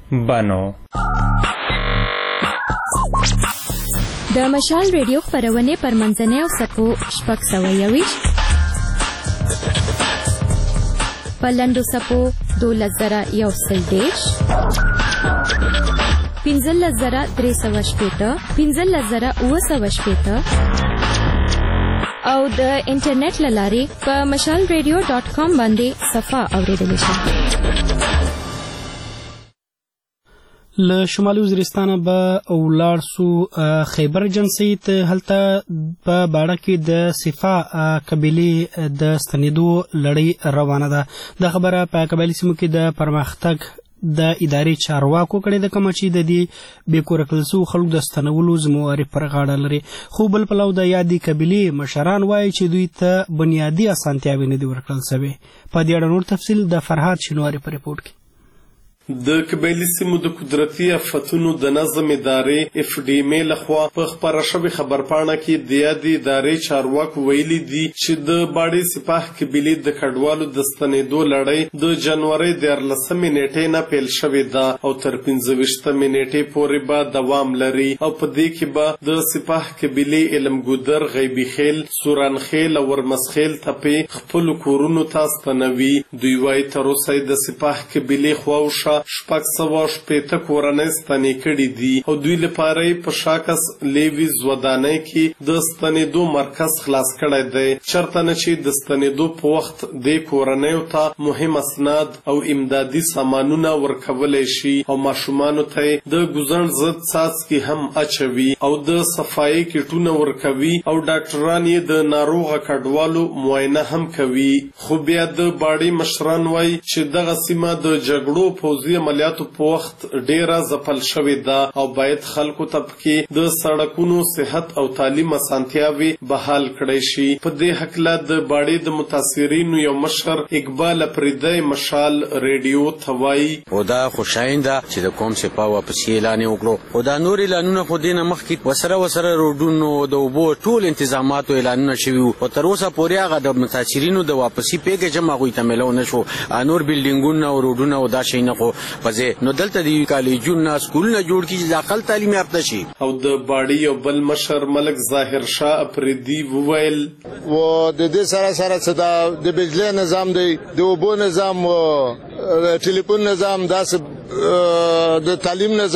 بنو د مشال ریډیو خپرونې پر منځنۍ او سپو شپږ سوه یویشت په لنډو څپو دولس زره یو سل دېرش پنځلس زره درې سوه شپېته پنځلس زره اووه سوه شپېته او د انټرنیټ له لارې په مشال ریډیو ډاټ کام باندې صفحه اورېدلی شي له شمالي وزیرستانه به ولاړ سو خیبر جنسي ته هلته په باړه کې د صفا قبیلې د ستنېدو لړۍ روانه ده د خبره په قبایلي سیمو کې د پرمختګ د ادارې چارواکو کړې ده کومه چې د دې بې کوره کړل سوو خلکو د ستنولو ذمهواري پر غاړه لري خو بل پلو د یادې قبیلې مشران وایي چې دوی ته بنیادي اسانتیاوې نه دي ورکړل سوې په دې اړه نور تفصیل د فرهاد شینواري په ریپورټ کې د قبایلي سیمو د قدرتي آفتونو د نظم ادارې اف ډي ام لخوا په خبره شوې خبرپاڼه کې د یادې ادارې چارواکو ویلي دي چې د باړې سپاه قبیلې د کډوالو د ستنېدو لړۍ د جنوري دیارلسمې نیټې نه پیل شوې ده او تر پنځه ویشتمې نیټې پورې به دوام لري او په دې کې به د سپاه قبیلې علمګودر غیبي خیل سورانخیل او ورمسخیل تپې خپلو کورونو ته ستنوي دوی وایي تر اوسه د سپاه قبیلې خواوشا شپږ سوه شپېته کورنۍ ستنې کړي دي او دوی لپاره یې په شاکس لیویز ودانۍ کې د ستنېدو مرکز خلاص کړی دی چېرته نه چې د ستنېدو په وخت دې کورنیو ته مهم اسناد او امدادي سامانونه ورکولی شي او ماشومانو ته یې د ګوزڼ ضد څاڅکي هم اچوي او د صفایي کټونه ورکوي او ډاکټران یې د ناروغه کډوالو معاینه هم کوي خو بیا د باړې مشران وایي چې دغه سیمه د جګړو پوځي عملیاتو په وخت ډیره ځپل شوې ده او باید خلکو ته پکې د سړکونو صحت او تعلیم اسانتیاوې بحال کړی شي په دې هکله د باړې د متاثرینو یو مشر اقبال اپریدی مشال ریډیو ته وایي او دا خوشاینده چې د کوم سپاه واپسي اعلان وکړو او دا نور اعلانونه خو دې نه مخکې وسره وسره روډونو د اوبو ټول انتظاماتو اعلانونه شوي وو او تر اوسه پورې هغه د متاثرینو د واپسي پیکج هم هغوی ته میلاو نه شو نور بلډینګونه او روډونه او دا شی نه خو پځې نو دلته د کالجونو سکولونه جوړ کړي چې د اقل تعلیم یافته شي او د باړې یو بل مشر ملک ظاهر شاه اپریدي وویل و د دې سره سره څه د بجلی نظام دی د اوبو نظام د ټلیفون نظام داسې د تعلیم نظام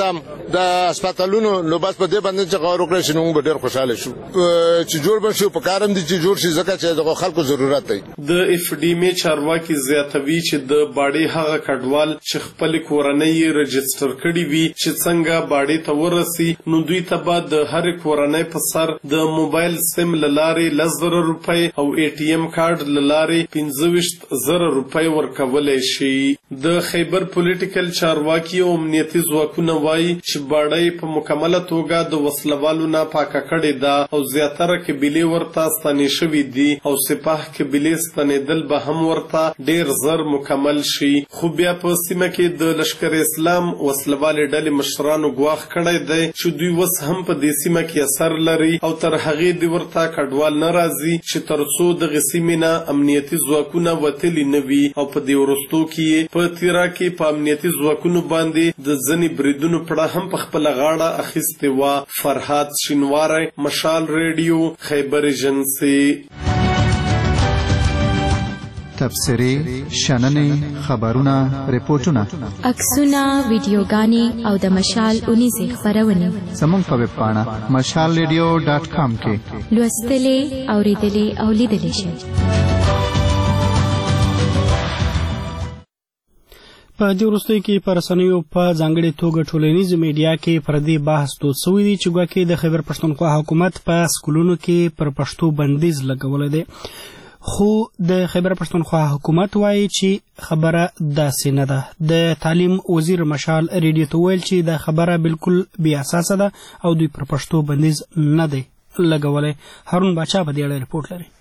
د هسپتالونو نو بس په دې باندې چې غوړ وکړي چې موږ ډېر خوشاله شو چې جوړ بشو په کارم دي چې جوړ شي ځکه چې د خلکو ضرورت دی. د اف ډي ام چارواکي زیاتوي چې د باډي هغه کډوال چې خپل کورنۍ رجستر کړي وي چې څنګه باډي ته ورسي نو دوی ته به د هر کورنۍ په سر د موبایل سیم لارې لس زره روپۍ او ای ټي ایم کارت لارې پنځه ویشت زره روپۍ ورکولای شي. د خیبر پولیټیکل چارواکي او امنیتي ځواکونه وایي چې باډي په مکمله توګه د وسلوالو نه پاکه کړې ده او زیاتره قبیلې ورته ستنې شوي دي او سپاه قبیلې ستنېدل به هم ورته ډېر زر مکمل شي. خو بیا په سیمه کې د لشکر اسلام وسلوالې ډلې مشرانو ګواښ کړی دی چې دوی اوس هم په دې سیمه کې اثر لري او تر هغې دې ورته کډوال نه راځي چې تر څو دغې سیمې نه امنیتي ځواکونه وتلي نه وي او په دې وروستو کې په تیرا کې په امنیتي ځواکونو باندې د ځینې بریدونو پړه هم په خپله غاړه اخیستې وه. فرهاد شینواری، مشال ریډیو، خیبر ایجنسي. تبصرې، شننې، خبرونه، ریپورتونه، عکسونه، ویډیوګانې او د مشال اونیزې خپرونې زموږ په ویب پاڼه مشال ریډیو ډاټ کام کې لوستلې، اورېدلې او لیدلې شئ. په دې وروستیو کې په رسنیو په ځانګړې توګه ټولنیزو میډیا کې پر دې بحث دود سوی دی چې ګواکې د خیبر پښتونخوا حکومت په سکولونو کې پر پښتو بندیز لګولی دی. خو د خیبر پښتونخوا حکومت وایي چې خبره داسې نه ده. د تعلیم وزیر مشال ریډیو ته ویل چې دا خبره بالکل بې اساسه ده او دوی پر پښتو بندیز نه دی لګولی. هارون باچا په دې اړه ریپورټ لري.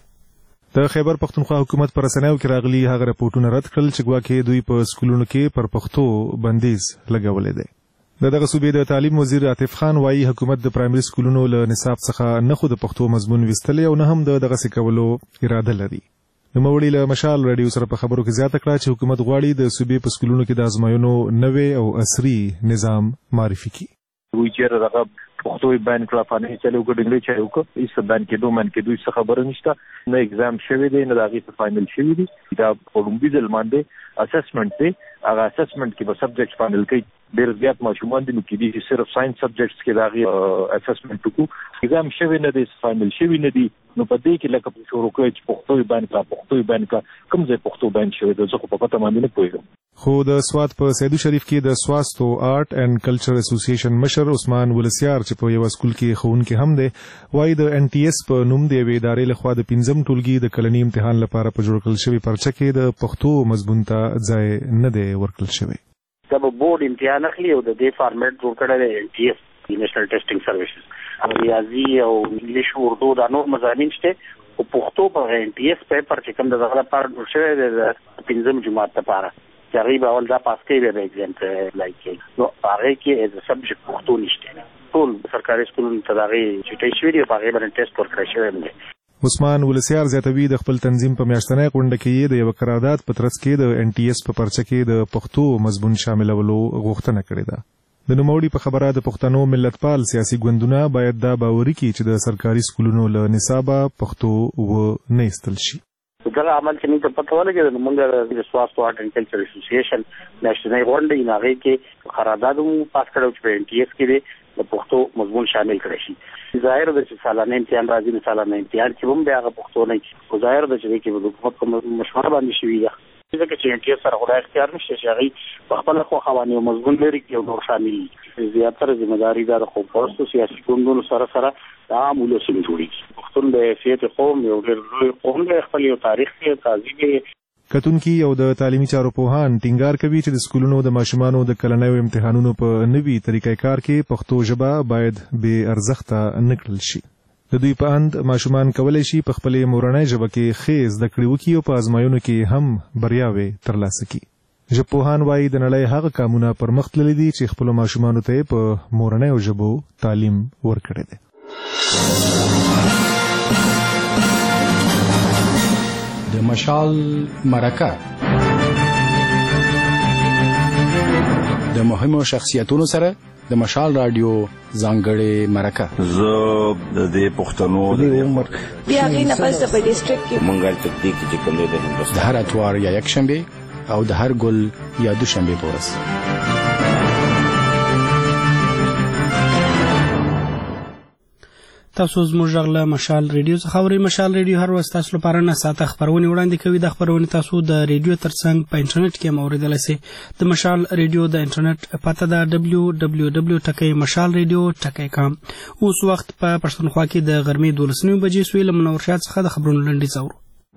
د خیبر پښتونخوا حکومت پر رسنیو کې راغلي هغه راپورټونه رد کړل چې ګواکې دوی په سکولونو کې پر پښتو بندیز لګولی دی. د دغه صوبې د تعلیم وزیر عاطف خان وایي حکومت د پرایمري سکولونو له نصاب څخه نه خو د پښتو مضمون ویستلی او نه هم د دغسې کولو اراده لري. نوموړي له مشال راډیو سره په خبرو کې زیاته کړه چې حکومت غواړي د صوبې په سکولونو کې د ازموینو نوې او عصري نظام معرفي کړي. وی چیرې دغه پښتو بیان کړه فانې چلو ګډ انګلیسي چلو کو ایست بیان کې دوه من کې دوی څه خبره نشته نه ایگزام شوی دی نه دغه په فائنل شوی دی. دا اولمبي ځل باندې اسسمنت دی. هغه اسسمنت کې به سبجیکټ فائنل کې ډېر زیات ماشومان دي نو کې دي صرف ساينس سبجیکټس کې دغه اسسمنت کو ایگزام شوی نه دی فائنل شوی نه دی نو په دې کې لکه په شروع کې چې پښتو بیان کړه پښتو بیان کړه کوم ځای پښتو بیان شوی دی ځکه په پته باندې نه پوهیږم. خو د سوات په سیدو شریف کې د سواستو آرټ اینڈ کلچر اسوسییشن مشر عثمان ولسیار چې په یو سکول کې ښوونکی هم دی وایي د ان ټي اس په نوم د یوې ادارې لخوا د پنځم ټولګي د کلني امتحان لپاره په جوړ کړل شوي پرچه کې د پښتو مضمون ته ځای نه دی ورکړل شوی. دا به بورډ امتحان اخلي او د دې فارمیټ جوړ کړی دی ان ټي اس نیشنل ټیسټینګ سروسز او ریاضي او انګلیش او اردو دا نور مضامین شته او پښتو په ان ټي اس پیپر چې کوم د هغه لپاره جوړ شوی دی د پنځم جماعت لپاره چې هغه به اول دا پاس کوي به ایگزام ته لایکي نو هغه کې از سبجیکټ پښتو نشته. ټول سرکاري سکولونو ته هغه چې شوی دی په هغه باندې ټیسټ ورکړی شوی دی. عثمان ولسیار زیاتوي د خپل تنظیم په میاشتنۍ غونډه کې د یو قرارداد په ترڅ کې د ان ټي اس په پرچه کې د پښتو مضمون شاملولو غوښتنه کړې ده. د نوموړي په خبره د پښتنو ملتپال سیاسي ګوندونه باید دا باوري کړي چې د سرکاري سکولونو له نصابه پښتو و نه ایستل شي. دغه عمل چې موږ پته ولګي د موږ د سواستو آرټ اینډ کلچر اسوسییشن نېشنل غونډه یې هغه کې قرارداد مو پاس کړو چې په ان ټي اس کې د پښتو مضمون شامل کړی شي. ظاهر ده چې سالانه امتحان راځي نو سالانه امتحان کې هم بیا هغه پښتو نه وي. ظاهر ده چې کې د حکومت کوم مشوره باندې شوې ده ځکه چې ان ټي اس سره غوړای اختیار نشته چې هغه په خپل خو خواني مضمون لري کې او نور شامل دي. زیاتره ذمہ داری ده خو پرستو سیاسي ګوندونو سره سره د عام ولسمو جوړیږي. پښتون د حیثیت قوم یو ډېر لوی قوم دی خپل یو تاریخ دی تهذیب کتونکي او د تعلیمي چارو پوهان ټینګار کوي چې د سکولونو د ماشومانو د کلنیو امتحانونو په نوي طریقې کار کې پښتو ژبه باید بې ارزښته نه کړل شي. د دوی په اند ماشومان کولی شي په خپلې مورنۍ ژبه کې ښې زده کړې وکړي او په ازمایونو کې هم بریاوې ترلاسه کړي. ژبپوهان وایي د نړۍ هغه قامونه پرمخ تللي دي چې خپلو ماشومانو ته په مورنیو ژبو تعلیم ورکړی دی. د مشال مرکه د مهمو شخصیتونو سره د مشال رادیو ځانګړې مرکه زه د دې پښتنو د عمر بیا غي نه پس په ډیسټریکټ کې مونږه تدقیق چې کوم دی د هندوستان د هر اتوار یا یک شنبه او د هر ګل یا دوشنبه په ورځ تاسو زموږ غږ له مشال ریډیو څخه اورئ. مشال ریډیو هر ورځ تاسو لپاره نه ساعته خپرونې وړاندې کوي. د خپرونې تاسو د ریډیو ترڅنګ په انټرنیټ کې هم اورېدلی سئ. د مشال ریډیو د انټرنیټ پته ده ډبلیو ډبلیو ډبلیو ټکی مشال ریډیو ټکی کام. اوس وخت په پښتونخوا کې د غرمې دولس نیمې بجې سوې. له منور شاه څخه د خبرونو لنډیز اورو.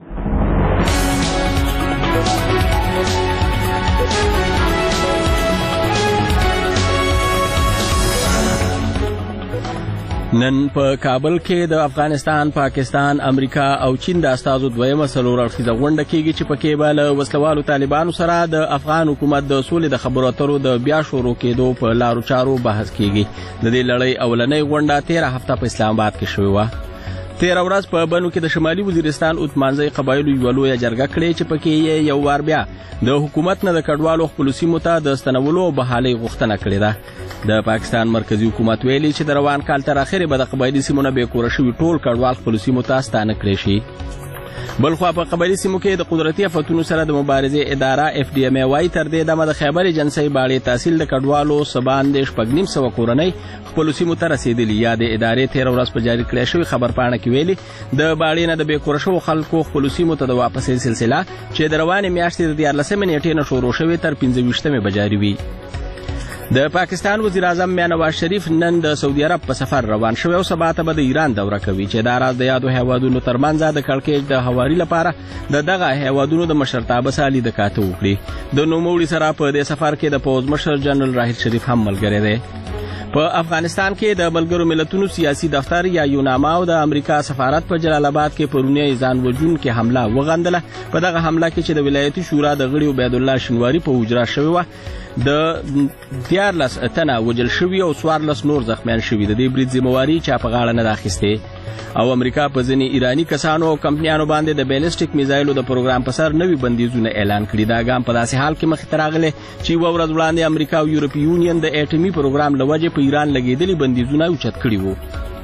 نن په کابل کې د افغانستان، پاکستان، امریکا او چین د استازو دویمه څلور اړخیزه غونډه کېږي چې پکې به له وسلوالو طالبانو سره د افغان حکومت د سولې د خبرو اترو د بیا شروع کېدو په لارو چارو بحث کېږي. د دې لړۍ اولنۍ غونډه تېره هفته په اسلام آباد کې شوې وه. تېره ورځ په بنو کې د شمالي وزیرستان اتمانځي قبایلو یوه لویه جرګه کړې چې پکې یې یو وار بیا د حکومت نه د کډوالو خپلو سیمو ته د ستنولو او بحالۍ غوښتنه کړې ده. د پاکستان مرکزي حکومت ویلي چې د روان کال تر اخره به د قبایلي سیمو نه بېکوره شوي ټول کډوال خپلو سیمو ته ستانه کړی شي. بلخوا په قبایلي سیمو کې د قدرتي آفتونو سره د مبارزې اداره اف ډي ایم ای وايي تر دې دمه د خیبر ایجنسۍ باړې تحصیل د کډوالو څه باندې شپږ نیم سوه کورنۍ خپلو سیمو ته رسېدلي. یا د ادارې تېره ورځ په جاري کړی شوې خبرپاڼه کې ویلي د باړې نه د بېکوره شوو خلکو خپلو سیمو ته د واپسۍ سلسله چې د روانې میاشتې د دیارلسمې نیټې نه شروع شوې تر پنځه ویشتمې به جاري وي. د پاکستان وزیر اعظم میا نواز شریف نن د سعودي عرب په سفر روان شوی او سبا ته به د ایران دوره کوي چې دا راز د یادو هیوادونو ترمنځ د کړکېچ د هواري لپاره د دغه هیوادونو د مشرتابه سره لیدکاته وکړي. د نوموړي سره په دې سفر کې د پوځ مشر جنرال راحیل شریف هم ملګری دی. په افغانستان کې د ملګرو ملتونو سیاسي دفتر یا یوناما او د امریکا سفارت په جلال آباد کې پرونی ځان وژونکې حمله وغندله. په دغه حمله کې چې د ولایتي شورا د غړي عبید الله شنواري په اجرا شوې وه د دیارلس تنه وژل شوي او څوارلس نور زخمیان شوي. د دې برید ذمهواري چا په غاړه نه ده اخیستې او امریکا په ځینې ایراني کسانو او کمپنیانو باندې د بیلسټیک میزایلو د پروګرام په سر نوي بندیزونه اعلان کړي. دا ګام په داسې حال کې مخې ته راغلی چې یوه ورځ وړاندې امریکا او یورپي یونین د اټومي پروګرام له وجې په ایران لګېدلي بندیزونه اوچت کړي وو.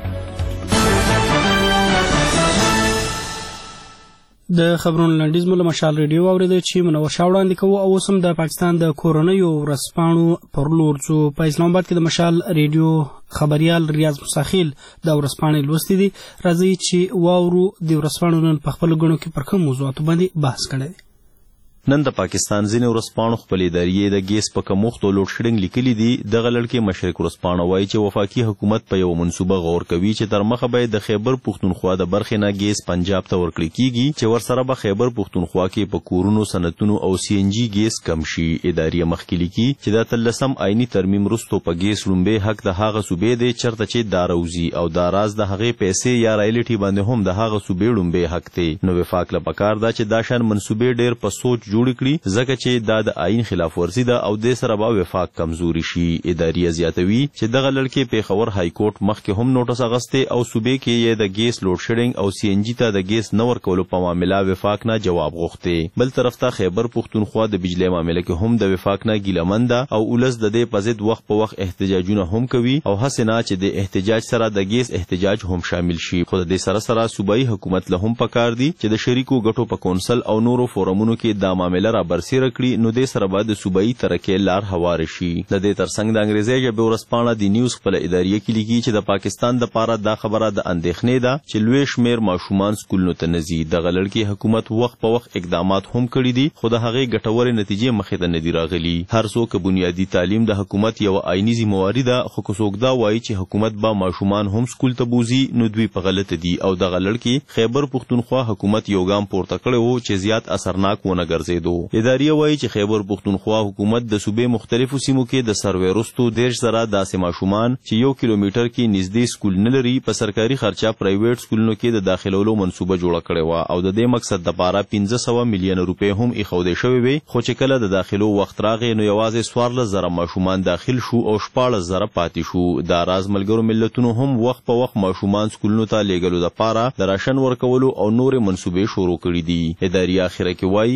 د خبرونو لنډیز مو له مشال ریډیو واورېده چې منور شاه وړاندې کوو. او اوس هم د پاکستان د کورنیو ورځپاڼو پر لور ځو. په اسلام آباد کې د مشال ریډیو خبریال ریاض مساخیل د ورځپاڼې لوستې دي. راځئ چې واورو د ورځپاڼو نن په خپلو ګڼو کې پر کوم موضوعاتو باندې بحث کړی دی. نن د پاکستان ځینې ورځپاڼو خپلې ادارې د ګیس په کمښت او لوډ شیډینګ لیکلي دي. دغه لړ مشرق ورځپاڼه وایي چې وفاقي حکومت په یوه منصوبه غور کوي چې تر مخه به د خیبر پښتونخوا د برخې نه ګیس پنجاب ته ورکړل کیږي چې ورسره به خیبر پښتونخوا کې په کورونو، صنعتونو او سی ان جي ګیس کم شي. ادارې مخکې لیکي چې د اتلسم آئیني ترمیم وروسته په ګیس لومبې حق د هغه صوبې دی چېرته چې دا راوځي او دا راز د هغې پیسې یا رایلټي باندې هم د هغه صوبې لومبې حق دی. نو وفاق له پکار ده چې دا شان منصوبې ډېر په سوچ جوړ کړي ځکه چې دا د آئین خلاف ورزي ده او دې سره به وفاق کمزوري شي. ادارې زیاتوي چې دغه لړ کې پېښور های کورټ مخکې هم نوټس اغستی او صوبې کې یې د ګیس لوډ شیډینګ او سی ان جي ته د ګیس نه ورکولو په معامله وفاق نه جواب غوښتی. بل طرف ته خیبر پښتونخوا د بجلی معامله کې هم د وفاق نه ګیلمن ده او ولس د دې په ضد وخت په وخت احتجاجونه هم کوي او هسې نه چې د احتجاج سره د ګیس احتجاج هم شامل شي. خو د دې سره سره صوبایي حکومت له هم پکار دي چې د شریکو ګټو په کونسل او نورو فورمونو کې دا معامله را برسېره کړي نو دې سره به د صوبایي ترقۍ لار هواره شي. د دې ترڅنګ د انګریزي ژبې ورځپاڼه د نیوز خپله اداریه کې لیکي چې د پاکستان دپاره دا خبره د اندېښنې ده چې لوی شمېر ماشومان سکولونو ته نه ځي. دغه لړ کې حکومت وخت په وخت اقدامات هم کړي دي خو د هغې ګټورې نتیجې مخې ته نه دي راغلي. هر څوک بنیادي تعلیم د حکومت یوه آئیني ذمهواري ده خو که څوک دا وایي چې حکومت به ماشومان هم سکول ته بوځي نو دوی په غلطه دي. او دغه لړ کې خیبر پښتونخوا حکومت یو ګام پورته کړی و چې زیات اثرناک ونه ګرځېدو. اداریه وایي چې خیبر پښتونخوا حکومت د صوبې مختلفو سیمو کې د سروې وروستو دېرش زره داسې ماشومان چې یو کیلومیټر کې نږدې سکول نه لري په سرکاري خرچه پرایویټ سکولونو کې د داخلولو منصوبه جوړه کړې وه او د دې مقصد دپاره پنځه سوه میلیونه روپۍ هم ایښودې شوې وې خو چې کله د داخلو وخت راغی نو یوازې څوارلس زره ماشومان داخل شو او شپاړس زره پاتې شو. دا راز ملګرو ملتونو هم وخت په وخت ماشومان سکولونو ته لیږلو دپاره د راشن ورکولو او نورې منصوبې شروع کړي دي. ادارې اخره کې وایي چې دا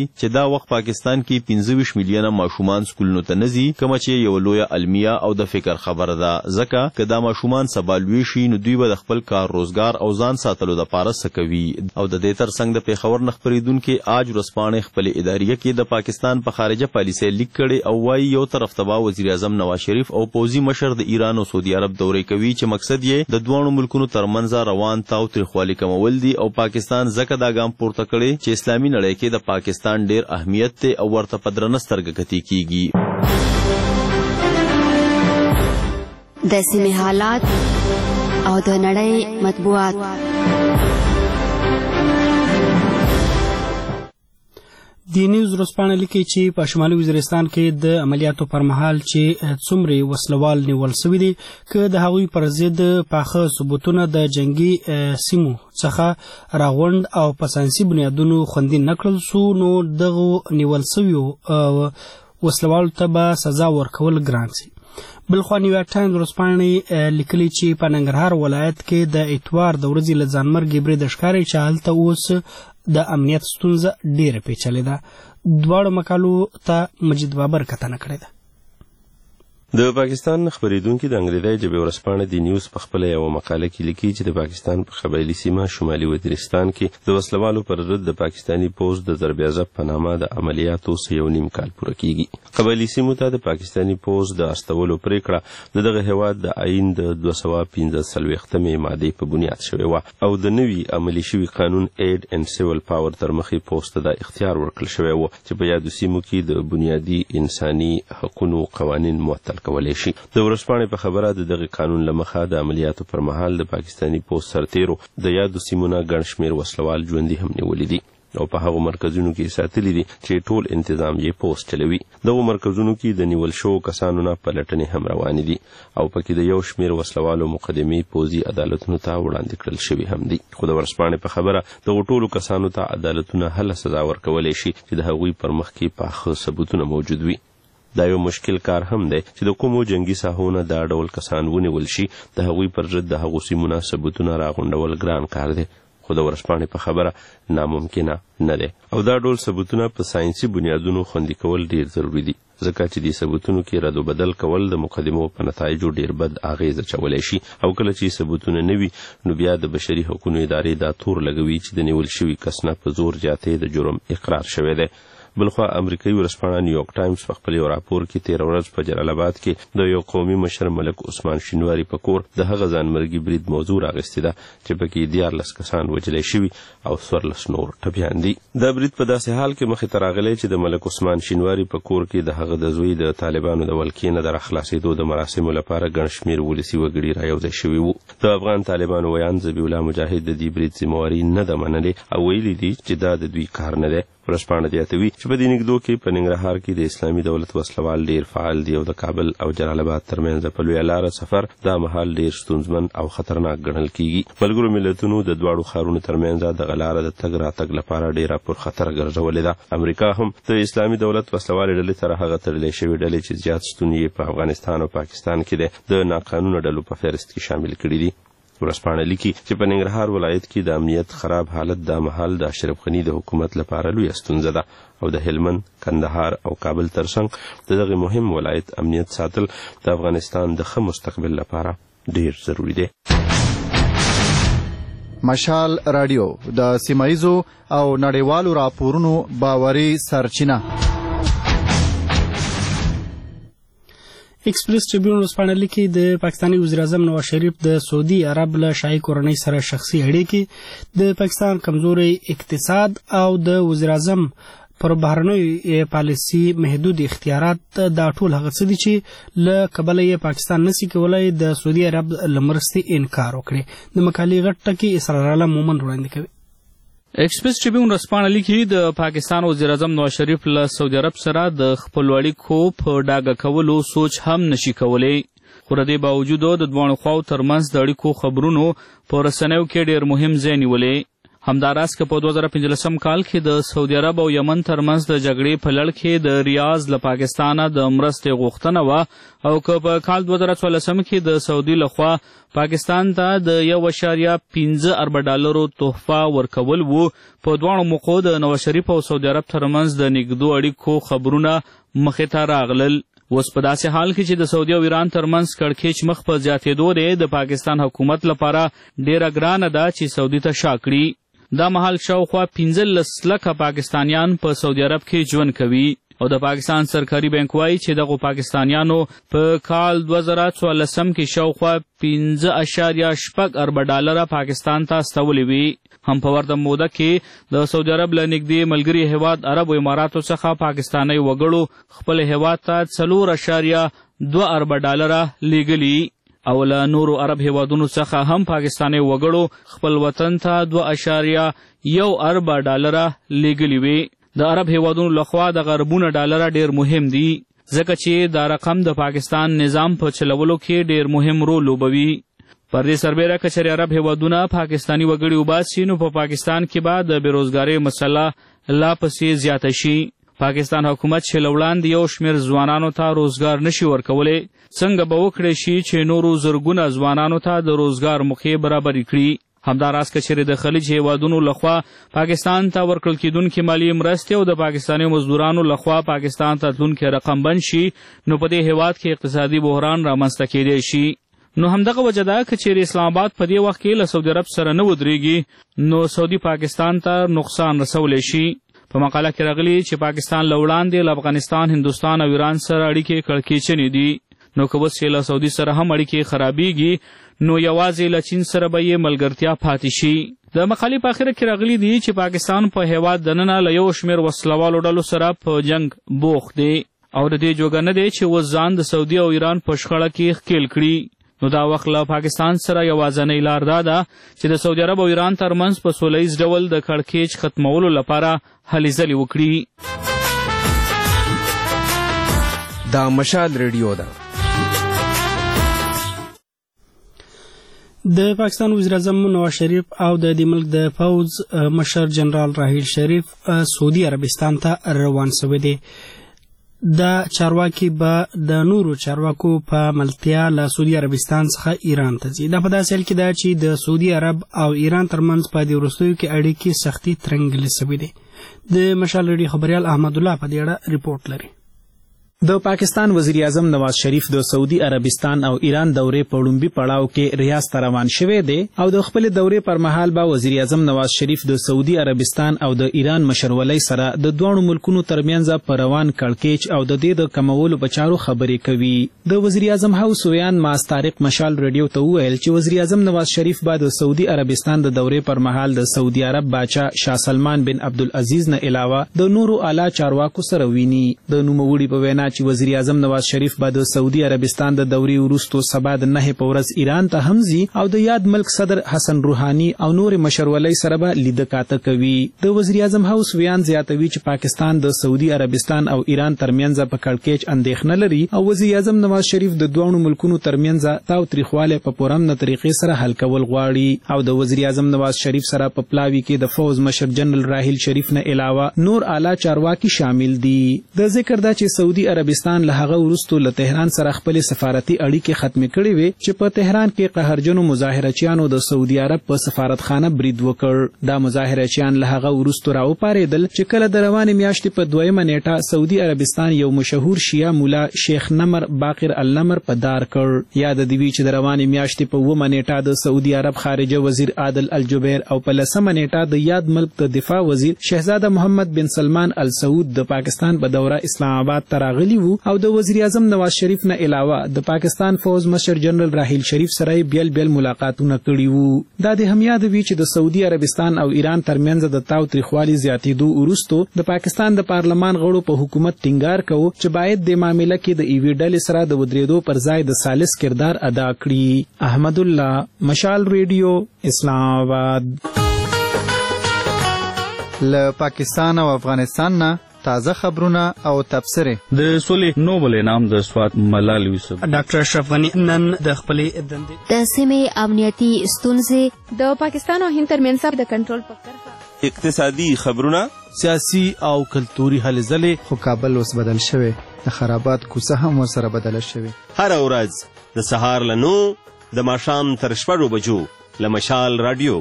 دا وخت پاکستان کې پنځه ویشت میلیونه ماشومان سکولونو ته نه ځي، کومه چې یو لویه المیه او د فکر خبره ده، ځکه که دا ماشومان سبا لوی شي نو دوی به د خپل کار روزګار او ځان ساتلو دپاره څه کوي. او د دې ترڅنګ د پېښور نه خپرېدونکي آج ورځپاڼې خپلې اداریه کې د پاکستان په خارجه پالیسۍ لیک کړی او وایي یو طرف ته به وزیر اعظم نواز شریف او پوځي مشر د ایران او سعودي عرب دورې کوي چې مقصد یې د دواړو ملکونو ترمنځ روان تاوتریخوالي کمول دي، او پاکستان ځکه دا ګام پورته کړی چې اسلامي نړۍ کې د پاکستان ډیر اهمیت دی او ورته په درنه سترګه کتل کیږي. د سیمې حالات او د نړۍ مطبوعات. د نیوز ورځپاڼه لیکي چې په شمالي وزیرستان کې د عملیاتو پر مهال چې څومره وسلوال نیول شوي دي که د هغوی پر ضد پاخه ثبوتونه د جنگي سیمو څخه راغونډ او په ساینسي بنیادونو خوندي نه کړل سو نو دغه نیول شویو وسلوالو ته به سزا ورکول ګران سي. بلخوا نیویارک ټایمز ورځپاڼې لیکلي چې په ننګرهار ولایت کې د اتوار د ورځې له ځانمرګي برید ښکاري چې هلته اوس د امنیت ستونزه ډیره پیچلې ده. دواړو مقالو ته مجید بابر کتنه کړې ده. د پاکستان خبرېدونکي د انګریزي ژبې ورځپاڼه د نیوز په خپله یوه مقاله کې لیکي چې د پاکستان په قبایلي سیمه شمالي وزیرستان کې د وسلوالو پر ضد د پاکستاني پوځ د ضربیازب په نامه د عملیاتو څه یو نیم کال پوره کیږي. قبایلي سیمو ته د پاکستاني پوځ د استولو پریکړه د دغه هیواد د آئین د دوه سوه پنځه څلوېښتمې مادې په بنیاد شوې وه او د نوي عملي شوي قانون اید اینډ سیول پاور تر مخې پوځ ته دا اختیار ورکړل شوی و چې په یادو سیمو کې د بنیادي انساني حقونو قوانین معطل کولای شي. د ورځپاڼې په خبره د دغه قانون له مخه د عملیاتو پر مهال د پاکستاني پوځ سرتیرو د یادو سیمو نه ګڼ شمېر وسلوال ژوندي هم نیولي دي او په هغو مرکزونو کې ساتلي دي چې ټول انتظام یې پوځ چلوي. دغو مرکزونو کې د نیول شوو کسانو نه پلټنې هم روانې دي او پکې د یو شمېر وسلوالو مقدمې پوځي عدالتونو ته وړاندې کړل شوي هم دي. خو د ورځپاڼې په خبره دغو ټولو کسانو ته عدالتونه هله سزا ورکولی شي چې د هغوی پر مخ کې پاخه ثبوتونه موجود وي. دا یو مشکل کار هم دی چې د کومو جنگي ساحو نه دا ډول کسان ونیول شي د هغوی پر ضد د هغو سیمو نه ثبوتونه راغونډول ګران کار دی، خو د ورځپاڼې په خبره ناممکنه نه دی او دا ډول ثبوتونه په ساینسي بنیادونو خوندي کول ډیر ضروري دي ځکه چې د ثبوتونو کې رد و بدل کول د مقدمو په نتایجو ډیر بد اغیزه اچولی شي او کله چې ثبوتونه نه وي نو بیا د بشري حقوقو ادارې دا تور لګوي چې د نیول شوي کس نه په زور جاتې د جرم اقرار شوی دی. بلخوا امریکایي ورځپاڼه نیویارک ټایمز په خپل یو راپور کې تېره ورځ په جلال آباد کې د یو قومي مشر ملک عثمان شینواري په کور د هغه ځانمرګي برید موضوع راغستې ده چې پکې دیارلس کسان وژلی شوي او څوارلس نور ټپیان دي. دا برید په داسې حال کې مخې ته راغلی چې د ملک عثمان شینواري په کور کې د هغه د زوی د طالبانو د ولکې نه د راخلاصېدو د مراسمو لپاره ګڼ شمېر ولسي وګړي رايوځای شوي وو. د افغان طالبانو ویان ذبیح الله مجاهد د دې برید ذمهواري نه ده منلې او ویلي دي چې دا د دوی کار نه دی. ورځپاڼه زیاتوي چې په دې نږدو کې په ننګرهار کې د اسلامي دولت وسلوال ډیر فعال دي او د کابل او جلال آباد ترمنځ په لویه لاره سفر دا مهال ډیر ستونزمن او خطرناک ګڼل کیږي. ملګرو ملتونو د دواړو ښارونو ترمنځ دغه لاره د تګ راتګ لپاره ډیره پرخطر ګرځولې ده. امریکا هم د اسلامي دولت وسلوالې ډلې سره هغه تړلې شوې ډلې چې زیات شتون یې په افغانستان او پاکستان کې دی د ناقانونه ډلو په فهرست کې شامل کړي دي. ورځپاڼه لیکي چې په ننګرهار ولایت کې د امنیت خراب حالت دا مهال د اشرف غني د حکومت لپاره لویه ستونزه ده او د هلمند، کندهار او کابل ترڅنګ د دغه مهم ولایت امنیت ساتل د افغانستان د ښه مستقبل لپاره ډیر ضروری دی. مشال رادیو د سیمایزو او نړیوالو راپورونو باوري سرچینه. ایکسپریس ټریبیون ورځپاڼه لیکي د پاکستاني وزیراعظم نواز شریف د سعودي عرب له شاهي کورنۍ سره شخصي اړیکې، د پاکستان کمزوري اقتصاد او د وزیراعظم پر بهرنۍ پالیسي محدود اختیارات دا ټول هغه څه دي چې له کبله یې پاکستان نشي کولای د سعودي عرب له مرستې انکار وکړي. د مقالې غټ ټکی اسرار الله مومن وړاندې کوي. ایکسپریس ټریبیون ورځپاڼه لیکي د پاکستان وزیر اعظم نواز شریف له سعودي عرب سره د خپلو اړیکو په ډاګه کولو سوچ هم نشي کولی، خو د دې باوجود د دواړو خواو ترمنځ د اړیکو خبرونو په رسنیو کې ډېر مهم ځای نیولی. همداراز که په دوه زره پنځلسم کال کې د سعودي عرب او یمن ترمنځ د جګړې په لړ کې د ریاض له پاکستانه د مرستې غوښتنه وه او که په کال دوه زره څوارلسم کې د سعودي لخوا پاکستان ته د یو اشاریه پنځه اربه ډالرو تحفه ورکول وو، په دواړو موقعو د نواز شریف او سعودي عرب ترمنځ د نږدو اړیکو خبرونه مخې ته راغلل. اوس په داسې حال کې چې د سعودي او ایران ترمنځ کړکېچ مخ په زیاتېدو دی، د پاکستان حکومت لپاره ډېره ګرانه ده چې سعودي ته شا کړي. دا مهال شاوخوا پنځلس لکه پاکستانیان په سعودي عرب کې ژوند کوي او د پاکستان سرکاري بانک وایي چې دغو پاکستانیانو په کال دوه زره څوارلسم کې شاوخوا پنځه اشاریه شپږ اربه ډالره پاکستان ته استولې وي. هم په ورته موده کې د سعودي عرب له نږدې ملګري هیواد عرب اماراتو څخه پاکستاني وګړو خپل هیواد ته څلور اشاریه دوه اربه ډالره لیږلي او له نورو عرب هیوادونو څخه هم پاکستاني وګړو خپل وطن ته دوه اشاریه یو اربه ډالره لیږلي وي. د عرب هیوادونو لخوا د غربونه ډالره ډیر مهم دي ځکه چې دا رقم د پاکستان نظام په چلولو کې ډیر مهم رول لوبوي. پر دې سربیره که چېرې عرب هیوادونه پاکستاني وګړي وباسي نو په پاکستان کې به د بېروزګارۍ مسله لا پسې زیاته شي. پاکستان حکومت چې له وړاندې یو شمېر ځوانانو ته روزګار نشي ورکولی، څنګه به وکړی شي چې نورو زرګونه ځوانانو ته د روزګار موقعې برابرې کړي. همداراز که چېرې د خلیج هیوادونو لخوا پاکستان ته ورکړل کېدونکې مالي مرستې او د پاکستاني مزدورانو لخوا پاکستان ته تلونکی رقم بند شي نو په دې هیواد کې اقتصادي بحران رامنځته کېدی شي. نو همدغه وجه ده که چېرې اسلام آباد په دې وخت کې له سعودي عرب سره نه ودرېږي نو سعودي پاکستان ته نقصان رسولی شي. په مقاله کې راغلي چې پاکستان له وړاندې له افغانستان، هندوستان او ایران سره اړیکې کړکېچنې دي، نو که اوس چې له سعودي سره هم اړیکې خرابېږي نو یوازې له چین سره به یې ملګرتیا پاتې شي. د مقالې په اخره کې راغلي دي چې پاکستان په هیواد دننه له یو شمېر وسلوالو ډلو سره په جنگ بوخت دی او د دې جوګه نه دی چې اوس ځان د سعودي او ایران په شخړه کې ښکېل کړي. نو دا وخت له پاکستان سره یوازینۍ لار دا ده چې د سعودي عرب او ایران ترمنځ په سوله ییز ډول د کړکېچ ختمولو لپاره هلې ځلې وکړي. دا مشال ریډیو ده. د پاکستان وزیر اعظم نواز شریف او د دې ملک د پوځ مشر جنرال راحیل شریف سعودي عربستان ته روان شوي دي. دا چارواکي به د نورو چارواکو په ملتیا له سعودي عربستان څخه ایران ته ځي. دا په داسې حال کې ده چې د سعودي عرب او ایران ترمنځ په دې وروستیو کې اړیکې سختي ترنګلې شوې دي. د مشال ریډیو خبریال احمد الله په دې اړه رپورټ لري. د پاکستان وزیر اعظم نواز شریف د سعودي عربستان او ایران دورې په لومړي پړاو کې ریاض ته روان شوی دی او د خپل دورې پر مهال به وزیر اعظم نواز شریف د سعودي عربستان او د ایران مشرولۍ سره د دواړو ملکونو ترمنځ په روان کړکېچ او د دې د کمولو په چارو خبرې کوي. د وزیر اعظم هاوس ویان ماس طارق مشال ریډیو ته وویل چې وزیر اعظم نواز شریف به د سعودي عربستان د دورې پر مهال د سعودي عرب باچا شاه سلمان بن عبدالعزیز نه علاوه د نورو اعلی چارواکو سره ویني. د نوموړي په وینا چې وزیر اعظم نواز شریف به د سعودي عربستان د دورې وروستو سبا د نهې په ورځ ایران ته هم ځي او د یاد ملک صدر حسن روحاني او نورې مشرولۍ سره به لیده کاته کوي. د وزیر اعظم هاوس ویان زیاتوي چې پاکستان د سعودي عربستان او ایران ترمنځ په کړکېچ اندېښنه لري او وزیر اعظم نواز شریف د دوه ملکونو ترمنځ تاوتریخوالی په پرامنه طریقې سره حل کول غواړي او د وزیر اعظم نواز شریف سره په پلاوي کې د فوز مشر جنرال راحیل شریف نه علاوه نور اعلی چارواکي شامل دي. د ذکر ده چې سعودي عربستان له هغه وروسته له تهران سره خپل سفارتي اړیکې ختمې کړې وې چې په تهران کې قهرجنو مظاهرچیانو د سعودي عرب په سفارتخانه برید وکړ. دا مظاهرچیان له هغه وروسته راوپارېدل چې کله د روانې میاشتې په دویمه نیټه سعودي عربستان یو مشهور شیعه مولا شیخ نمر باقر النمر په دار کړ. یاد دې وي چې د روانې میاشتې په اوومه نیټه د سعودي عرب خارجه وزیر عادل الجبیر او په لسمه نیټه د یاد ملک د دفاع وزیر شهزاده محمد بن سلمان ال سعود د پاکستان په دوره اسلام آباد ته راغلي وو او د وزیر اعظم نواز شریف نه علاوه د پاکستان فوز مشر جنرال راحیل شریف سره بیل بیل ملاقاتونه کړي وو. دا د هم یاد وی چې د سعودي عربستان او ایران ترمنځ د تاوتریخوالي زیاتېدو وروسته د پاکستان د پارلمان غړو په حکومت ټینګار کوي چې باید د معاملې کې د ایوی ډلې سره د ودرېدو پر ځای د سالس کردار ادا کړي. احمد الله مشال ریډیو اسلام آباد. له پاکستان او افغانستان نه تازه خبرونه او تبصرې. د سولې نوبل انعام د سوات ملال یوسف. ډاکټر اشرف غنی نن د خپلې دندې د سیمې امنیتي ستونزې، د پاکستان او هند ترمنځ د کنټرول په کرښه، اقتصادي خبرونه، سیاسي او کلتوري هلې ځلې. خو کابل اوس بدل شوی، د خرابات کوڅه هم ورسره بدله شوې. هره ورځ د سهار له نو د ماښام تر شپږو بجو له مشال راډیو.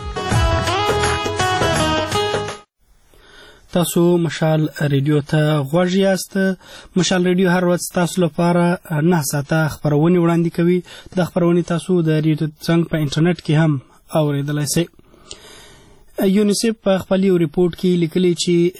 تاسو مشال ریډیو ته غوږ یاست. مشال ریډیو هر ورځ تاسو لپاره نه ساعته خپرونې وړاندې کوي. د خپرونې تاسو د ریډیو څنګ په انټرنیټ کې هم اوریدلای شئ. یونیسف په خپل یو ریپورت کې لیکلي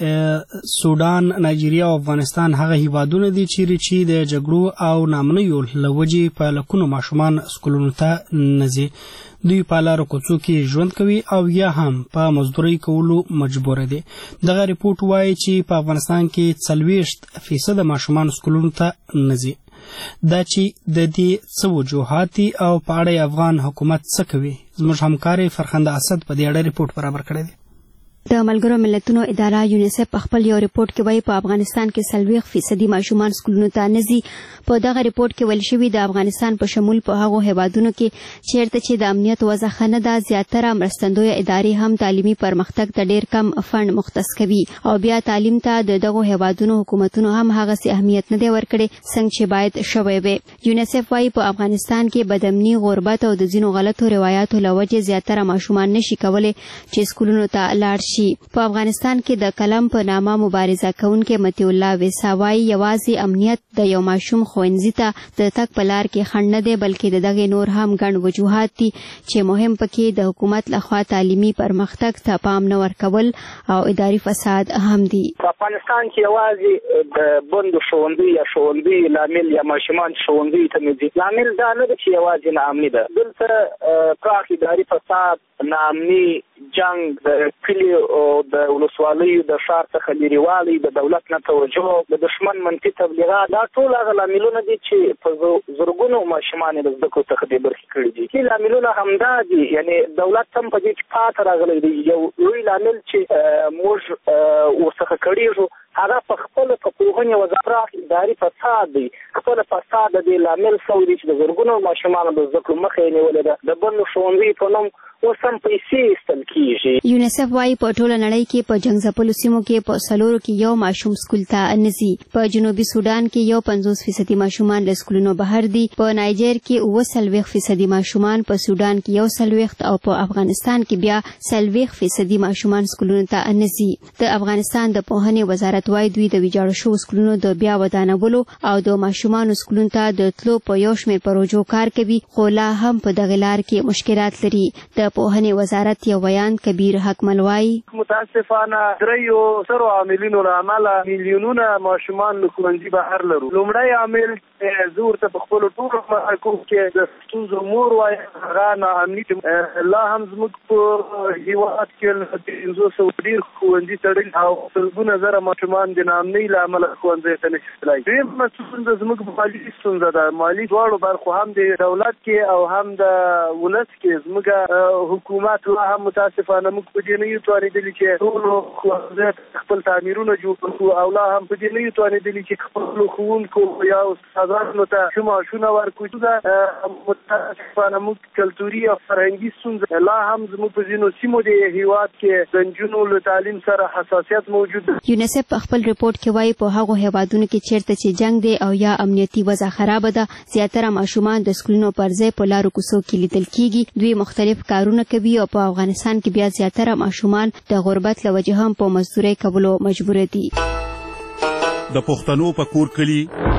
چې سودان، نایجیریا او افغانستان هغه هیوادونه دي چې د جګړو او ناامنیو له وجې په لکونو ماشومان سکولونو ته نه ځي. دوی په لارو کوڅو کې ژوند کوي او یا هم په مزدورۍ کولو مجبور دي. دغه ریپورت وایي چې په افغانستان کې څلوېښت فیصده ماشومان سکولونو ته نه ځي. دا چې د دې څه وجوهات دي او په اړه افغان حکومت څه کوي، زموږ همکارې فرخنده اسد په دې اړه ریپورت برابر کړی دی. د ملګرو ملتونو اداره یونیسف په خپل یو ریپورت کې وایي په افغانستان کې څلوېښت فیصدي ماشومان سکولونو ته نه ځي. په دغه ریپورت کې ویل شوي د افغانستان په شمول په هغو هیوادونو کې چیرته چې د امنیت وضع ښه نه ده، زیاتره مرستندویه ادارې هم تعلیمي پرمختګ ته ډېر کم فنډ مختص کوي او بیا تعلیم ته د دغو هیوادونو حکومتونو هم هغسې اهمیت نه دی ورکړی څنګه چې باید شوی وي. یونیسف وایي په افغانستان کې بدامني، غربت او د ځینو غلطو روایاتو له وجې زیاتره ماشومان نشي کولی چې سکولونو ته لاړ شي. په افغانستان کې د قلم په نامه مبارزه کوونکې مطیع الله ویسا وایي یوازې امنیت د یو ماشوم ښوونځي ته د تګ په لار کې خنډ نه دی، بلکې د دغې نور هم ګڼ وجوهات دي چې مهم پکې د حکومت لخوا تعلیمي پرمختګ ته پام نه ورکول او اداري فساد هم دي. په افغانستان کې یوازې د بندو ښوونځي یا ښوونځي لامل یا ماشومان ښوونځي ته نه ځي. لامل دا نه ده چې یوازې ناامني ده، دلته پراخ اداري فساد، ناامني، جنگ، د کلیو او د ولسوالیو د ښار څخه لرېوالی، د دولت نه توجه، د دښمن منفي تبلیغات، دا ټول هغه لاملونه دي چې په زرګونو ماشومان یې د زده کړو څخه بې برخې کړي دي. دې لاملونه همدا دي، یعنې دولت هم په دې کې پاته راغلی دی. یو لوی لامل چې موږ ورڅخه کړېږو هغه په خپله په پوهنې وزارت اداري فساد دی. خپله فساد د دې لامل شوی دی چې د زرګونو ماشومانو د زده کړو مخه یې نیولې ده. د بندو ښوونځیو په نوم اوس هم پیسې ایستل کېږي. یونیسف وایي په ټوله نړۍ کې په جنګ ځپلو سیمو کې په څلورو کې یو ماشوم سکول ته نه ځي. په جنوبي سودان کې یو پنځوس فیصدي ماشومان له سکولونو بهر دي. په نایجر کې اووه څلوېښت فیصدي ماشومان، په سودان کې یو څلوېښت او په افغانستان کې بیا څلوېښت فیصدي ماشومان سکولونو ته نه ځي. د افغانستان د پوهنې وزارت وایي دوی د ویجاړو شوو سکولونو د بیا ودانولو او د ماشومانو سکولونو ته د تلو په یو شمېر پروژو کار کوي، خو لا هم په دغې لار کې مشکلات لري. د پوهنې وزارت یو بیان کبیر حکمل وایي متاسفانه دریو سرو عاملینو له امله میلیونونه ماشومان له ښوونځي بهر لرو. لومړی عامل زور ته په خپلو ټولو محکمو کې د ستونزو مور وایي هغه ناامني لا هم زموږ په هېواد کې له پنځو سوو ډېر ښوونځي تړلي او سلګونه زره ماشومان د ناامنۍ له امله ښوونځیو ته نشي تللی. دویمه ستونزه زموږ مالي ستونزه ده. مالي دواړو برخو هم د دولت کې او هم د ولس کې زموږ حکومت لا هم متاسفانه موږ په دې نه یو توانېدلي چې ټولو ښوونځیو خپل تعمیرونه جوړ کړو او لا هم په دې نه یو توانېدلي چې خپلو ښوونکو یا استادانو ته ښه معاشونه ورکړو. متاسفانه موږ کلتوري او فرهنګي ستونزه لا هم زموږ په ځینو سیمو د هېواد کې د نجونو له تعلیم سره حساسیت موجود ده. یونیسف په خپل ریپورت کې وایي په هغو هېوادونو کې چیرته چې جنګ دی او یا امنیتي وضع خرابه ده، زیاتره ماشومان د سکولونو پر ځای په لارو کوڅو کې لیدل کېږي. دوی مختلف کارونه کوي او په افغانستان کې بیا زیاتره ماشومان د غربت له وجې هم په مزدورۍ کولو مجبور دي. د پښتنو په کور کلي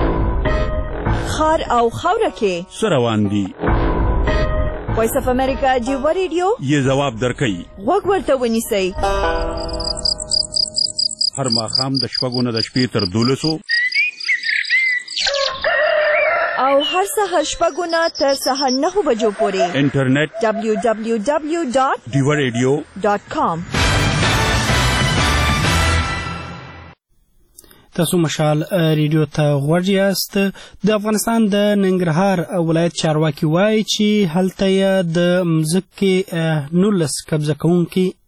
خار او خاوره کې څه روان دي؟ وایس اف امریکا جیوا ریډیو یې ځواب درکوي. غوږ ورته ونیسئ. هر ماښام د شپږو نه د شپې تر دولسو او هر سهار شپږو نه تر سهار نهو بجو پورې انټرنیټ ډبلیو ډبلیو ډبلیو ډاټ ډیوا ریډیو ډاټ کام. تاسو مشال ریډیو ته غوږ یاست. د افغانستان د ننګرهار ولایت چارواکي وایي چې هلته یې د مځکې نولس قبضه کوونکي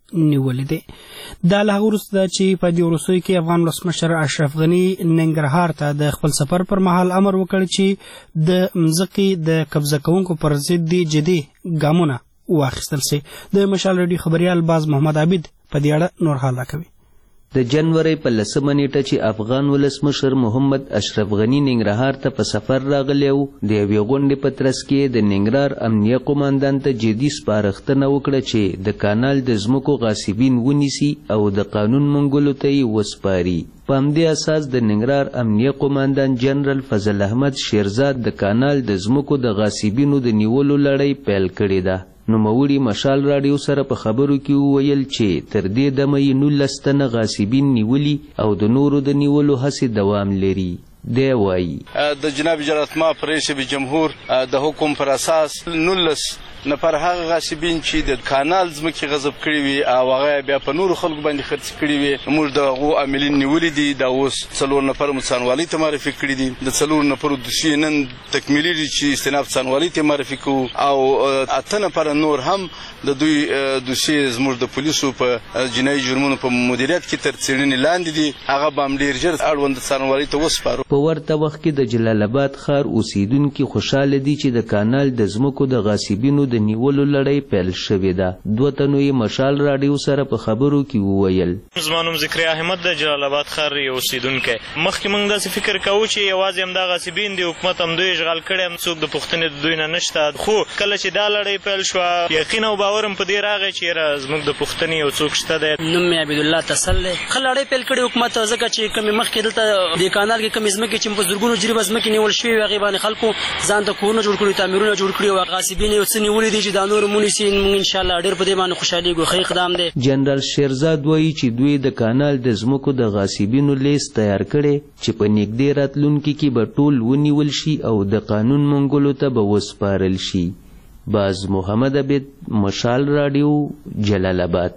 نیولې دی دا له هغه وروسته ده چې په دې وروستیو کې افغان ولسمشر اشرف غني ننګرهار ته د خپل سفر پر مهال امر وکړ چې د مځکې د قبضه کوونکو پر ضد جدي ګامونه واخیستل شي. د مشال رادیو خبریال باز محمد عابد په دې اړه نور حال راکوي. د جنوري په لسمه نیټه چې افغان ولسمشر محمد اشرف غني ننګرهار ته په سفر راغلی و د یوې غونډې په ترڅ کې د ننګرهار امنیه قوماندان ته جدي سپارښتنه وکړه چې د کانال د ځمکو غاصبین ونیسي او د قانون منګولو ته یې وسپاري. په همدې اساس د ننګرهار امنیه قوماندان جنرال فضل احمد شیرزاد د کانال د ځمکو د غاصبینو د نیولو لړۍ پیل کړې ده. نوموړي مشال راډیو سره په خبرو کې وویل چې تر دې دمه یې نولس تنه غاصبین نیولي او د نورو د نیولو هڅې دوام لري. دی وایي د جناب جلالتما رئیس جمهور د حکم پر اساس نولس نفر هغه غاصبین چې د کانال ځمکې غصب کړي وي او هغه بیا په نورو خلکو باندې خرڅ کړي وي موږ د هغو عاملین نیولي دي. دا اوس څلور نفر مو څانوالۍ ته معرفي کړي دي. د څلور نفرو دوسیې نن تکمیلي دي چې استناف څانوالۍ ته معرفي کوو او اته نفره نور هم د دوی دوسیې زموږ د پولیسو په جنایي جرمونو په مدیریت کې تر څېړنې لاندې دي. هغه به هم ډېر ژر اړوند څانوالۍ ته وسپارو. په ورته وخت کې د جلال آباد ښار اوسیدونکي خوشحاله دي چې د کانال د ځمکو د غاصبینو د نیولو لړۍ پیل شوې ده. دوه تنو یې مشال راډیو سره په خبرو کې وویل. زما نوم ذکریا احمد د جلال آباد ښار یو اوسیدونکی. مخکې موږ داسې فکر کوو چې یوازې همدا غاصبین دي، حکومت همدوی اشغال کړی، هم څوک د پوښتنې د دوی نه نشته. خو کله چې دا لړۍ پیل شوه یقین او باور هم په دې راغی چې یاره زموږ د پوښتنې یو څوک شته دی. نوم مې عبیدالله تسل دی. ښه لړۍ پیل کړې حکومت ځکه چې کومې مخکې دلته د کانال کې کومې ځمکې چې په زرګونو جریبه ځمکې نیول شوې وې هغې باندې خلکو ځان ته کورونه جوړ کړي، تعمیرونه جوړ کړي او غاصبین یې څه نیولي دي چې دا نور مونیسي. موږ انشاءالله ډېر په دې باندې خوشحالېږو. ښه اقدام دی. جنرال شیرزاد وایي چې دوی د کانال د ځمکو د غاصبینو لیست تیار کړی چې په نږدې راتلونکي کې به ټول ونیول شي او د قانون منګولو ته به وسپارل شي. باز محمد عبید، مشال راډیو، جلال آباد.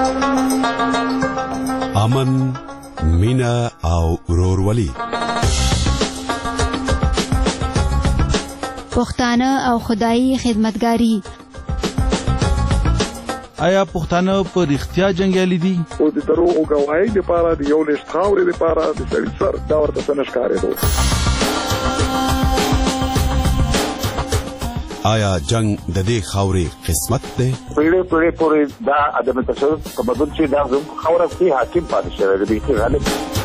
امن، مینا او ورورولي. پښتانه او خدایي خدمتګاري. آیا پښتانه په رښتیا جنګیالي دي؟ او د دروغو ګواهۍ لپاره د یو لیست خاورې لپاره د سړي سر دا ورته څه نه ښکارېدو. آیا جنگ د دې خاورې قسمت دی؟ پیړۍ پیړۍ پورې دا عدم تشدد تمدن چې دا زموږ خاوره کې حاکم پاتې شوی دی، بیخي غالب.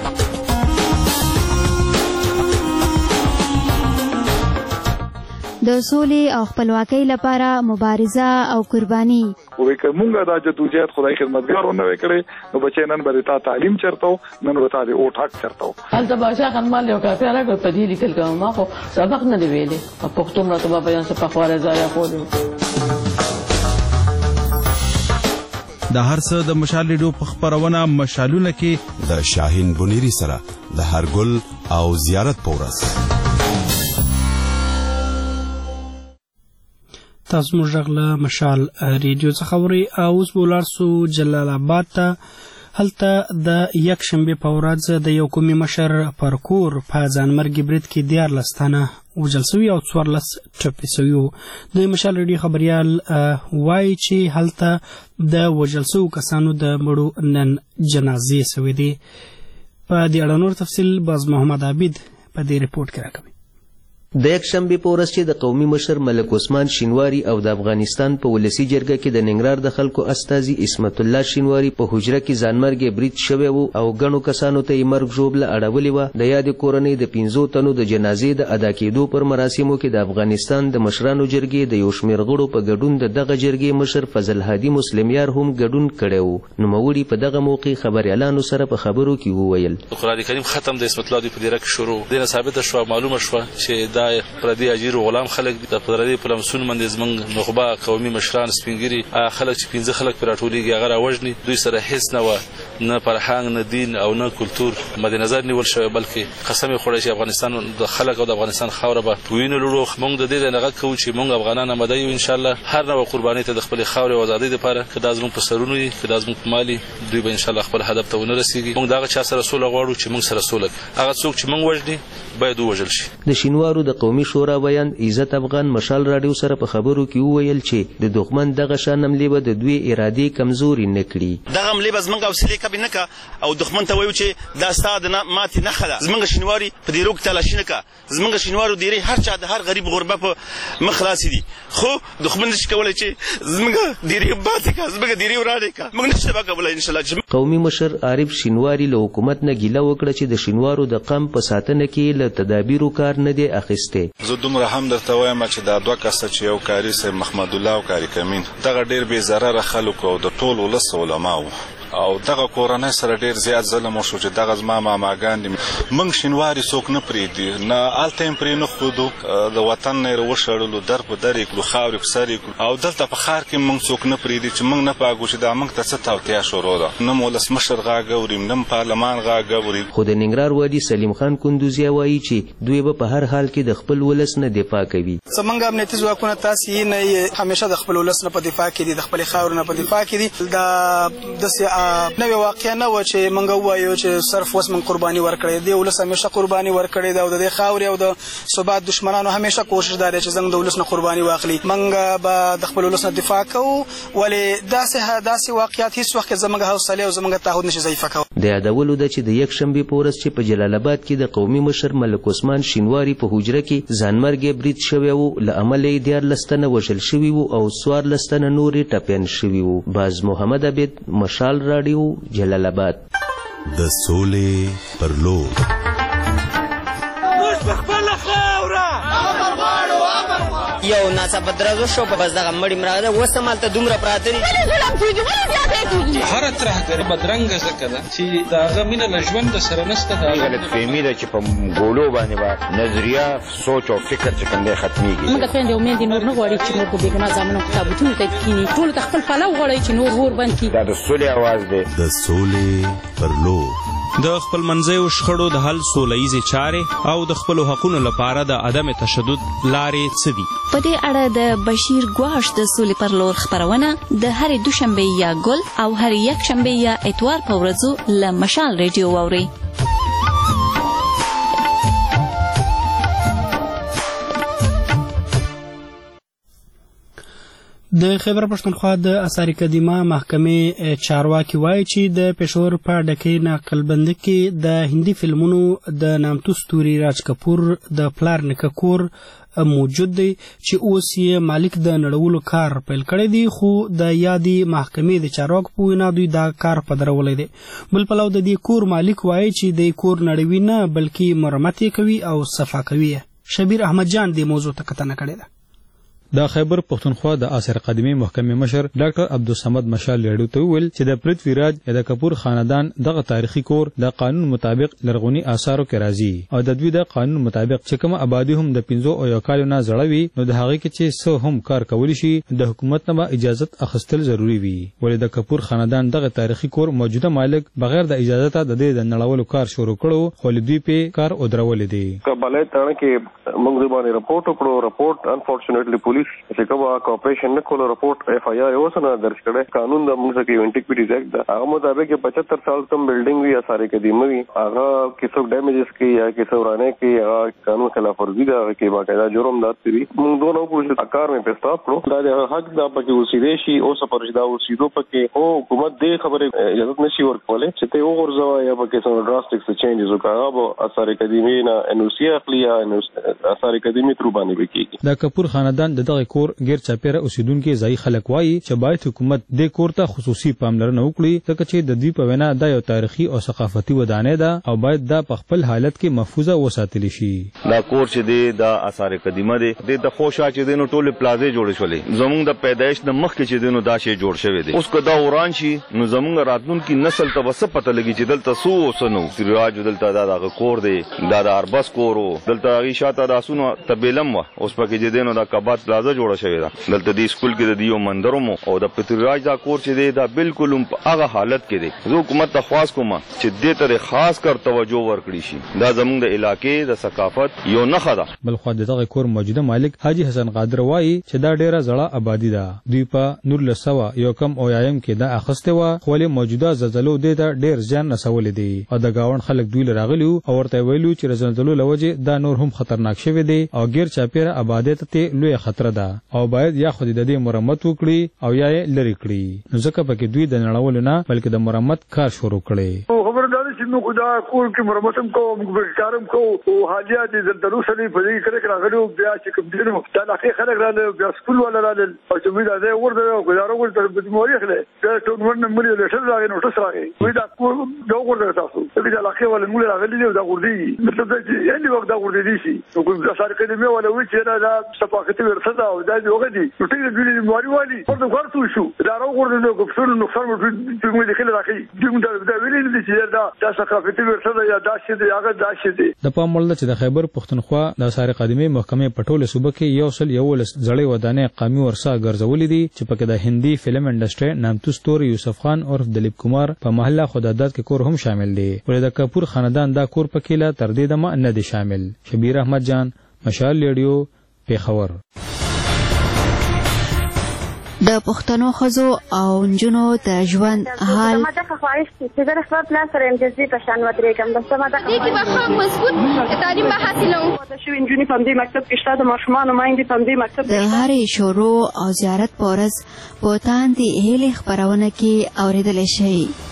د سولې او خپلواکۍ لپاره مبارزه او قرباني. وې که مونږ دا جدوجہد خدای خدمتګار ونه وکړي نو بچي نن به تا تعلیم چرته نن به تا د اوټ حق چرته. هلته بادشاه خانمال یو کافي راغی په دې لیکل کوم ما خو سبق نه دی ویلي په پښتو مرتبه بیان څه په خواره ځای خوري. د هر څه د مشال ریډیو په خبرونه مشالونه کې د شاهین بنيري سره د هرګل او زیارت پورس. تاسو موږ له مشال ریډیو څخه اورئ او اوس به ولاړ سو جلال آباد ته. هلته د یک شنبې په ورځ د یو قومي مشر پر کور په ځانمرګي برید کې دیارلس تنه وژل سوي او څوارلس ټپي سوي وو. د مشال ریډیو خبریال وایي چې هلته د وژل سوو کسانو د مړو نن جنازې سوي دي. په دې اړه نور تفصیل باز محمد عابد په دې ریپورټ کې راکوي. د یک شنبې په ورځ چې د قومي مشر ملک عثمان شینواری او د افغانستان په ولسی جرګه کې د ننګرهار د خلکو استازي اسمت الله شینواری په حجره کې ځانمرګي برید شوی وو او ګڼو کسانو ته یې مرګ ژوبله اړولې وه. د یادې کورنۍ د پنځو تنو د جنازې د ادا کېدو پر مراسمو کې د افغانستان د مشرانو جرګې د یو شمېر غړو په ګډون د دغه جرګې مشر فضل هادي مسلمیار هم ګډون کړی و. نوموړي په دغه موقع خبریالانو سره په خبرو کې وویل قرآن کریم ختم د اسمت الله په دیره کې شروع دینه ثابته شوه، معلومه شوه چې دا پردي اجیر غلام خلک د پردي په لمسون باندې زمنګ نخبه قومي مشران سپینګری خلک چې پنځه خلک پر راټولېږي هغه راوژني. دوی سره هیڅ نه و، نه فرهنګ، نه دین او نه کلتور مد نظر نیول شوی، بلکې قسم یې خوړی چې افغانستان د خلک او د افغانستان خاوره به وینو لرو. موږ د دې نه غږ کوو چې موږ افغانان آماده یو ان شاء الله هر نوع قرباني ته د خپل خاورې او ازادۍ لپاره، که دا زموږ په سرونو وي که دا زموږ په مالي، دوی به ان شاء الله خپل هدف ته ونه رسیږي. موږ دغه چا سره سوله غواړو چې موږ سره سوله، هغه څوک چې موږ وژني باید ووژل شي. د شینوارو د قومي شورا ویان عزت افغان مشال رادیو سره په خبرو کې وویل چې د دښمن دغه شان حملې به د دوی ارادې کمزوري نه کړي. دغه حملې به زموږ حوصلې کمې نه کړه او دښمن ته وایو چې دا ستا د ماتې نښه ده. زموږ شینواري په دې روږ تلاشي نه کړه. زموږ شینوارو ډېرې هر چا د هر غریب غربه په مخ خلاصې دي، خو دښمن نشي کولی چې زموږ ډېرې باسې کړه، زموږ ډېرې ورانې کړه. موږ نشو به کولی انشاءالله. قومي مشر عارف شینواري له حکومت نه ګیله وکړه چې د شینوارو د قام په ساتنه کې له تدابیرو کار نه دی اخیستی. زه دومره هم درته وایم چې دا دوه کسه چې یو کاري صاحب محمد الله او کاري کمین دغه ډېر بې ضرره خلکو او د ټول ولس علماو او دغه کورنۍ سره ډېر زیات ظلم وشو چې دغه زما ماماګان دي. موږ شینواري څوک نه پرېږدي، نه هلته یې پرې نه ښودو، د وطن نه یې وشړلو، در په در یې کړو، خاورې په سر یې کړو او دلته په ښار کې موږ څوک نه پرېږدي چې موږ نه پاږو چې دا موږ ته څه توطیه شروع ده. نه م ولسمشر غږ اوري، نه م پارلمان غږ اوري. خو د ننګرهار والي سلیم خان کندوزیا وایي چې دوی به په هر حال کې د خپل ولس نه دفاع کوي. زموږ امنیتي ځواکونه تاسې نه همیشه د خپل ولس نه په دفاع کې دي، د خپلې خاورې نه په دفاع کې دي. دا داسې نوې واقعه نه و چې موږ ووایو چې صرف اوس موږ قرباني ورکړې دي. ولس همیشه قرباني ورکړې ده او د دې خاورې او د ثبات دشمنانو همیشه کوشش دا دی چې زموږ د ولس نه قرباني واخلي. موږ به د خپل ولس نه دفاع کوو، ولې داسې داسې واقعیات هیڅ وخت زموږ حوصله او زموږ تعهد نشي ضعیفه کولی. د یادولو ده چې د یک شنبې په ورځ چې په جلال آباد کې د قومي مشر ملک عثمان شینواري په حجره کې ځانمرګي برید شوی و، له امله یې دیارلس تنه وژل شوي وو او څوارلس تنه نورې ټپیان شوي وو. باز محمد عبید، مشال راډیو، جلال آباد. د سولې پر لور یو ناڅاپه درز وشو، په بس دغه مړی مراغله اوس همالته دومره پراته دي. هره ترهګري بدرنګه ځکه ده چې د هغه مینه له ژونده سره نشته. غلطفهمي ده چې په ګولو باندې به نظریه، سوچ او فکر چې کوم دی ختمېږي. موږ خویندې او میندې نور نه غواړي چې نور په بېګناه زامنو تابوتونو ته کښېني. ټولو ته خپل پلو غواړي چې نور اور بند کړي. دا د سولې اواز دی. د سولې پر لور د خپل منځیو شخړو د حل سوله ییزې چارې او د خپلو حقونو لپاره د عدم تشدد لارې څه دي؟ په دې اړه د بشیر ګواش د سولې پر لور خپرونه د هرې دوشنبې یا ګل او هرې یکشنبې یا اتوار په ورځو له مشال ریډیو واورئ. د خیبر پښتونخوا د آثار قدیمه محکمې چارواکي وایي چې د پېښور په ډکۍ نقلبندۍ کې د هندي فلمونو د نامتو ستوري راج کپور د پلار نیکه کور موجود دی چې اوس یې مالک د نړولو کار پیل کړی دی، خو د یادې محکمې د چارواکو په وینا دوی دا کار پدرولی دی. بل پلو د دې کور مالک وایي چې د کور نړوي نه بلکې مرمت یې کوي او صفا کوي. شبیر احمد جان دې موضوع ته کتنه کړې ده. د خیبر پښتونخوا د آثار قدیمه محکمې مشر ډاکټر عبدالصمد مشال ریډیو ته وویل چې د پرتوی راج د کپور خاندان دغه تاریخي کور د قانون مطابق لرغونی آثارو کې راځي او د دوی د قانون مطابق چې کوم آبادی هم د پنځو او یو کالو نه زړه وي نو د هغې کې چې څه هم کار کولی شي د حکومت نه به اجازت اخیستل ضروري وي. ولې د کپور خاندان دغه تاریخي کور موجوده مالک بغیر د اجازت د دې د نړولو کار شروع کړو، خو دوی په کار ودرولې دي. کبلې تړ کې موږ باندې رپورټ وکړو. رپورټ انفورچونټلی پولیس چې کومه کوپریشن نه کوله رپورټ ایف آی آر اوس نه درج کړي. قانون د موږ کې انټیکویټیز ایکټ د هغه مطابق پچهتر سال کم بلډینګ وی آثار قدیمه وي، هغه کیسو ډیمیجز کې یا کیسو ورانه کې هغه قانون خلاف ورزي ده کې باقاعده جرم دات وي. موږ دوه نو کوشش کار مې په سٹاپ کړو. دا د حق د پکې وسیدې شي او سپرجدا وسیدو پکې او حکومت دې خبره اجازه نشي ورکولې چې ته وګورځو یا پکې څو ډراسټیک چینجز وکړو. آثار قدیمه نه انوسی اخلي یا آثار قدیمه تر باندې وکړي. د کپور خاندان دغه کور غیر چاپیره اوسیدونکو ځای خلک وایي چې باید حکومت د کور ته خصوصي پاملرنه وکړي ځکه چې د دوی په وینا دا یو تاریخي او ثقافتي ودانۍ ده او باید دا په خپل حالت کې محفوظه وساتل شي. دا کور چې دی د آثار قدیمه دی د خوشا چې دینو ټول پلازې جوړ شولې زمونږ د پیدایش د مخ کې چې دینو دا شی جوړ شوی دی. اوس کدا وران شي نو زمونږ راتلونکي نسل ته وسه پته لګي چې دلته سو وسنو سریاج دلته دا د کور دی، دا د اربس کورو دلته غي شاته راسونو تبیلم اوس پکې چې دینو دا کبات پلازا جوړه شوې ده دلته د سکول کې د یو مندر مو او د پتراج دا کور چې دی دا بالکل په هغه حالت کې دی زه حکومت ته خواست کوم چې دې ته خاص کر توجه ورکړي شي دا زموږ د علاقې د ثقافت یو نښه ده. بل خو دغه کور موجوده مالک حاجی حسن قادر وایي چې دا ډیره زړه آبادی ده دوی په نور لسوا یو کم او یایم کې دا اخسته و خو له موجوده زلزلو د ډیر ځان نسول دي او د گاوند خلک دوی لراغلیو او ورته ویلو چې زلزلو لوجه دا نور هم خطرناک شوی دی او غیر چاپیره آبادیت ته لوی خطر ده او باید یا خو د دې مرمت وکړي او یا یې لری کړي نو ځکه پکې دوی د نړول نه بلکې د مرمت کار شروع کړي. خبرداري چې موږ دا کور کې مرمتم کو موږ کارم کو او حاجیات زلزلو سره په دې کې راغلو بیا چې کوم دینو دا اخی خلک راغله بیا سکول ولا راغله او چې موږ دا ورته او ګزارو ورته په موري خله دا ټول ورنه ملي له شل راغی نو تاسو راغی وې دا کور دا ورته تاسو دا اخی ولا موږ راغلي دا وردي مطلب دا چې یعنی وخت دا ورته دي شي نو کوم ځا سره کله مې ولا وې چې دا صفاقتي ورته او دا دی وګدي نو ټیک دې موري والی ورته ورته شو دا راو ورته نو کوم څه نو فرم دې موږ دې خله راخي دې دا ویلې دي چې دا دا ثقافتي ورته یا دا شي دی هغه دا شي دی د پام وړ چې د خیبر پښتونخوا د ساري قدمي محکمې پټول صوبه کې یو سل یو لس ځړې ودانې قومي ورثه ګرځولې دي چې پکې د هندي فلم انډستری نامتو ستوري یوسف خان عرف دلیپ کمار په محله خدادات کې کور هم شامل دي ولې د کپور خاندان دا کور پکې لا تر دې دمه نه دي شامل. شبیر احمد جان مشال ریډیو پیښور. د پښتنو ښځو او نجونو د ژوند حال ما دا خواهش چې زه خپل پلان سره امتیازي په شان ودرېږم بس ما دا دې کې به هم مضبوط تعلیم به حاصلوم دا شوي نجونې په همدې مکتب کې شته د ماشومانو میندې په همدې مکتب د هرې شروع او زیارت په ورځ په تاندې هیلې خپرونه کې اورېدلی شئ.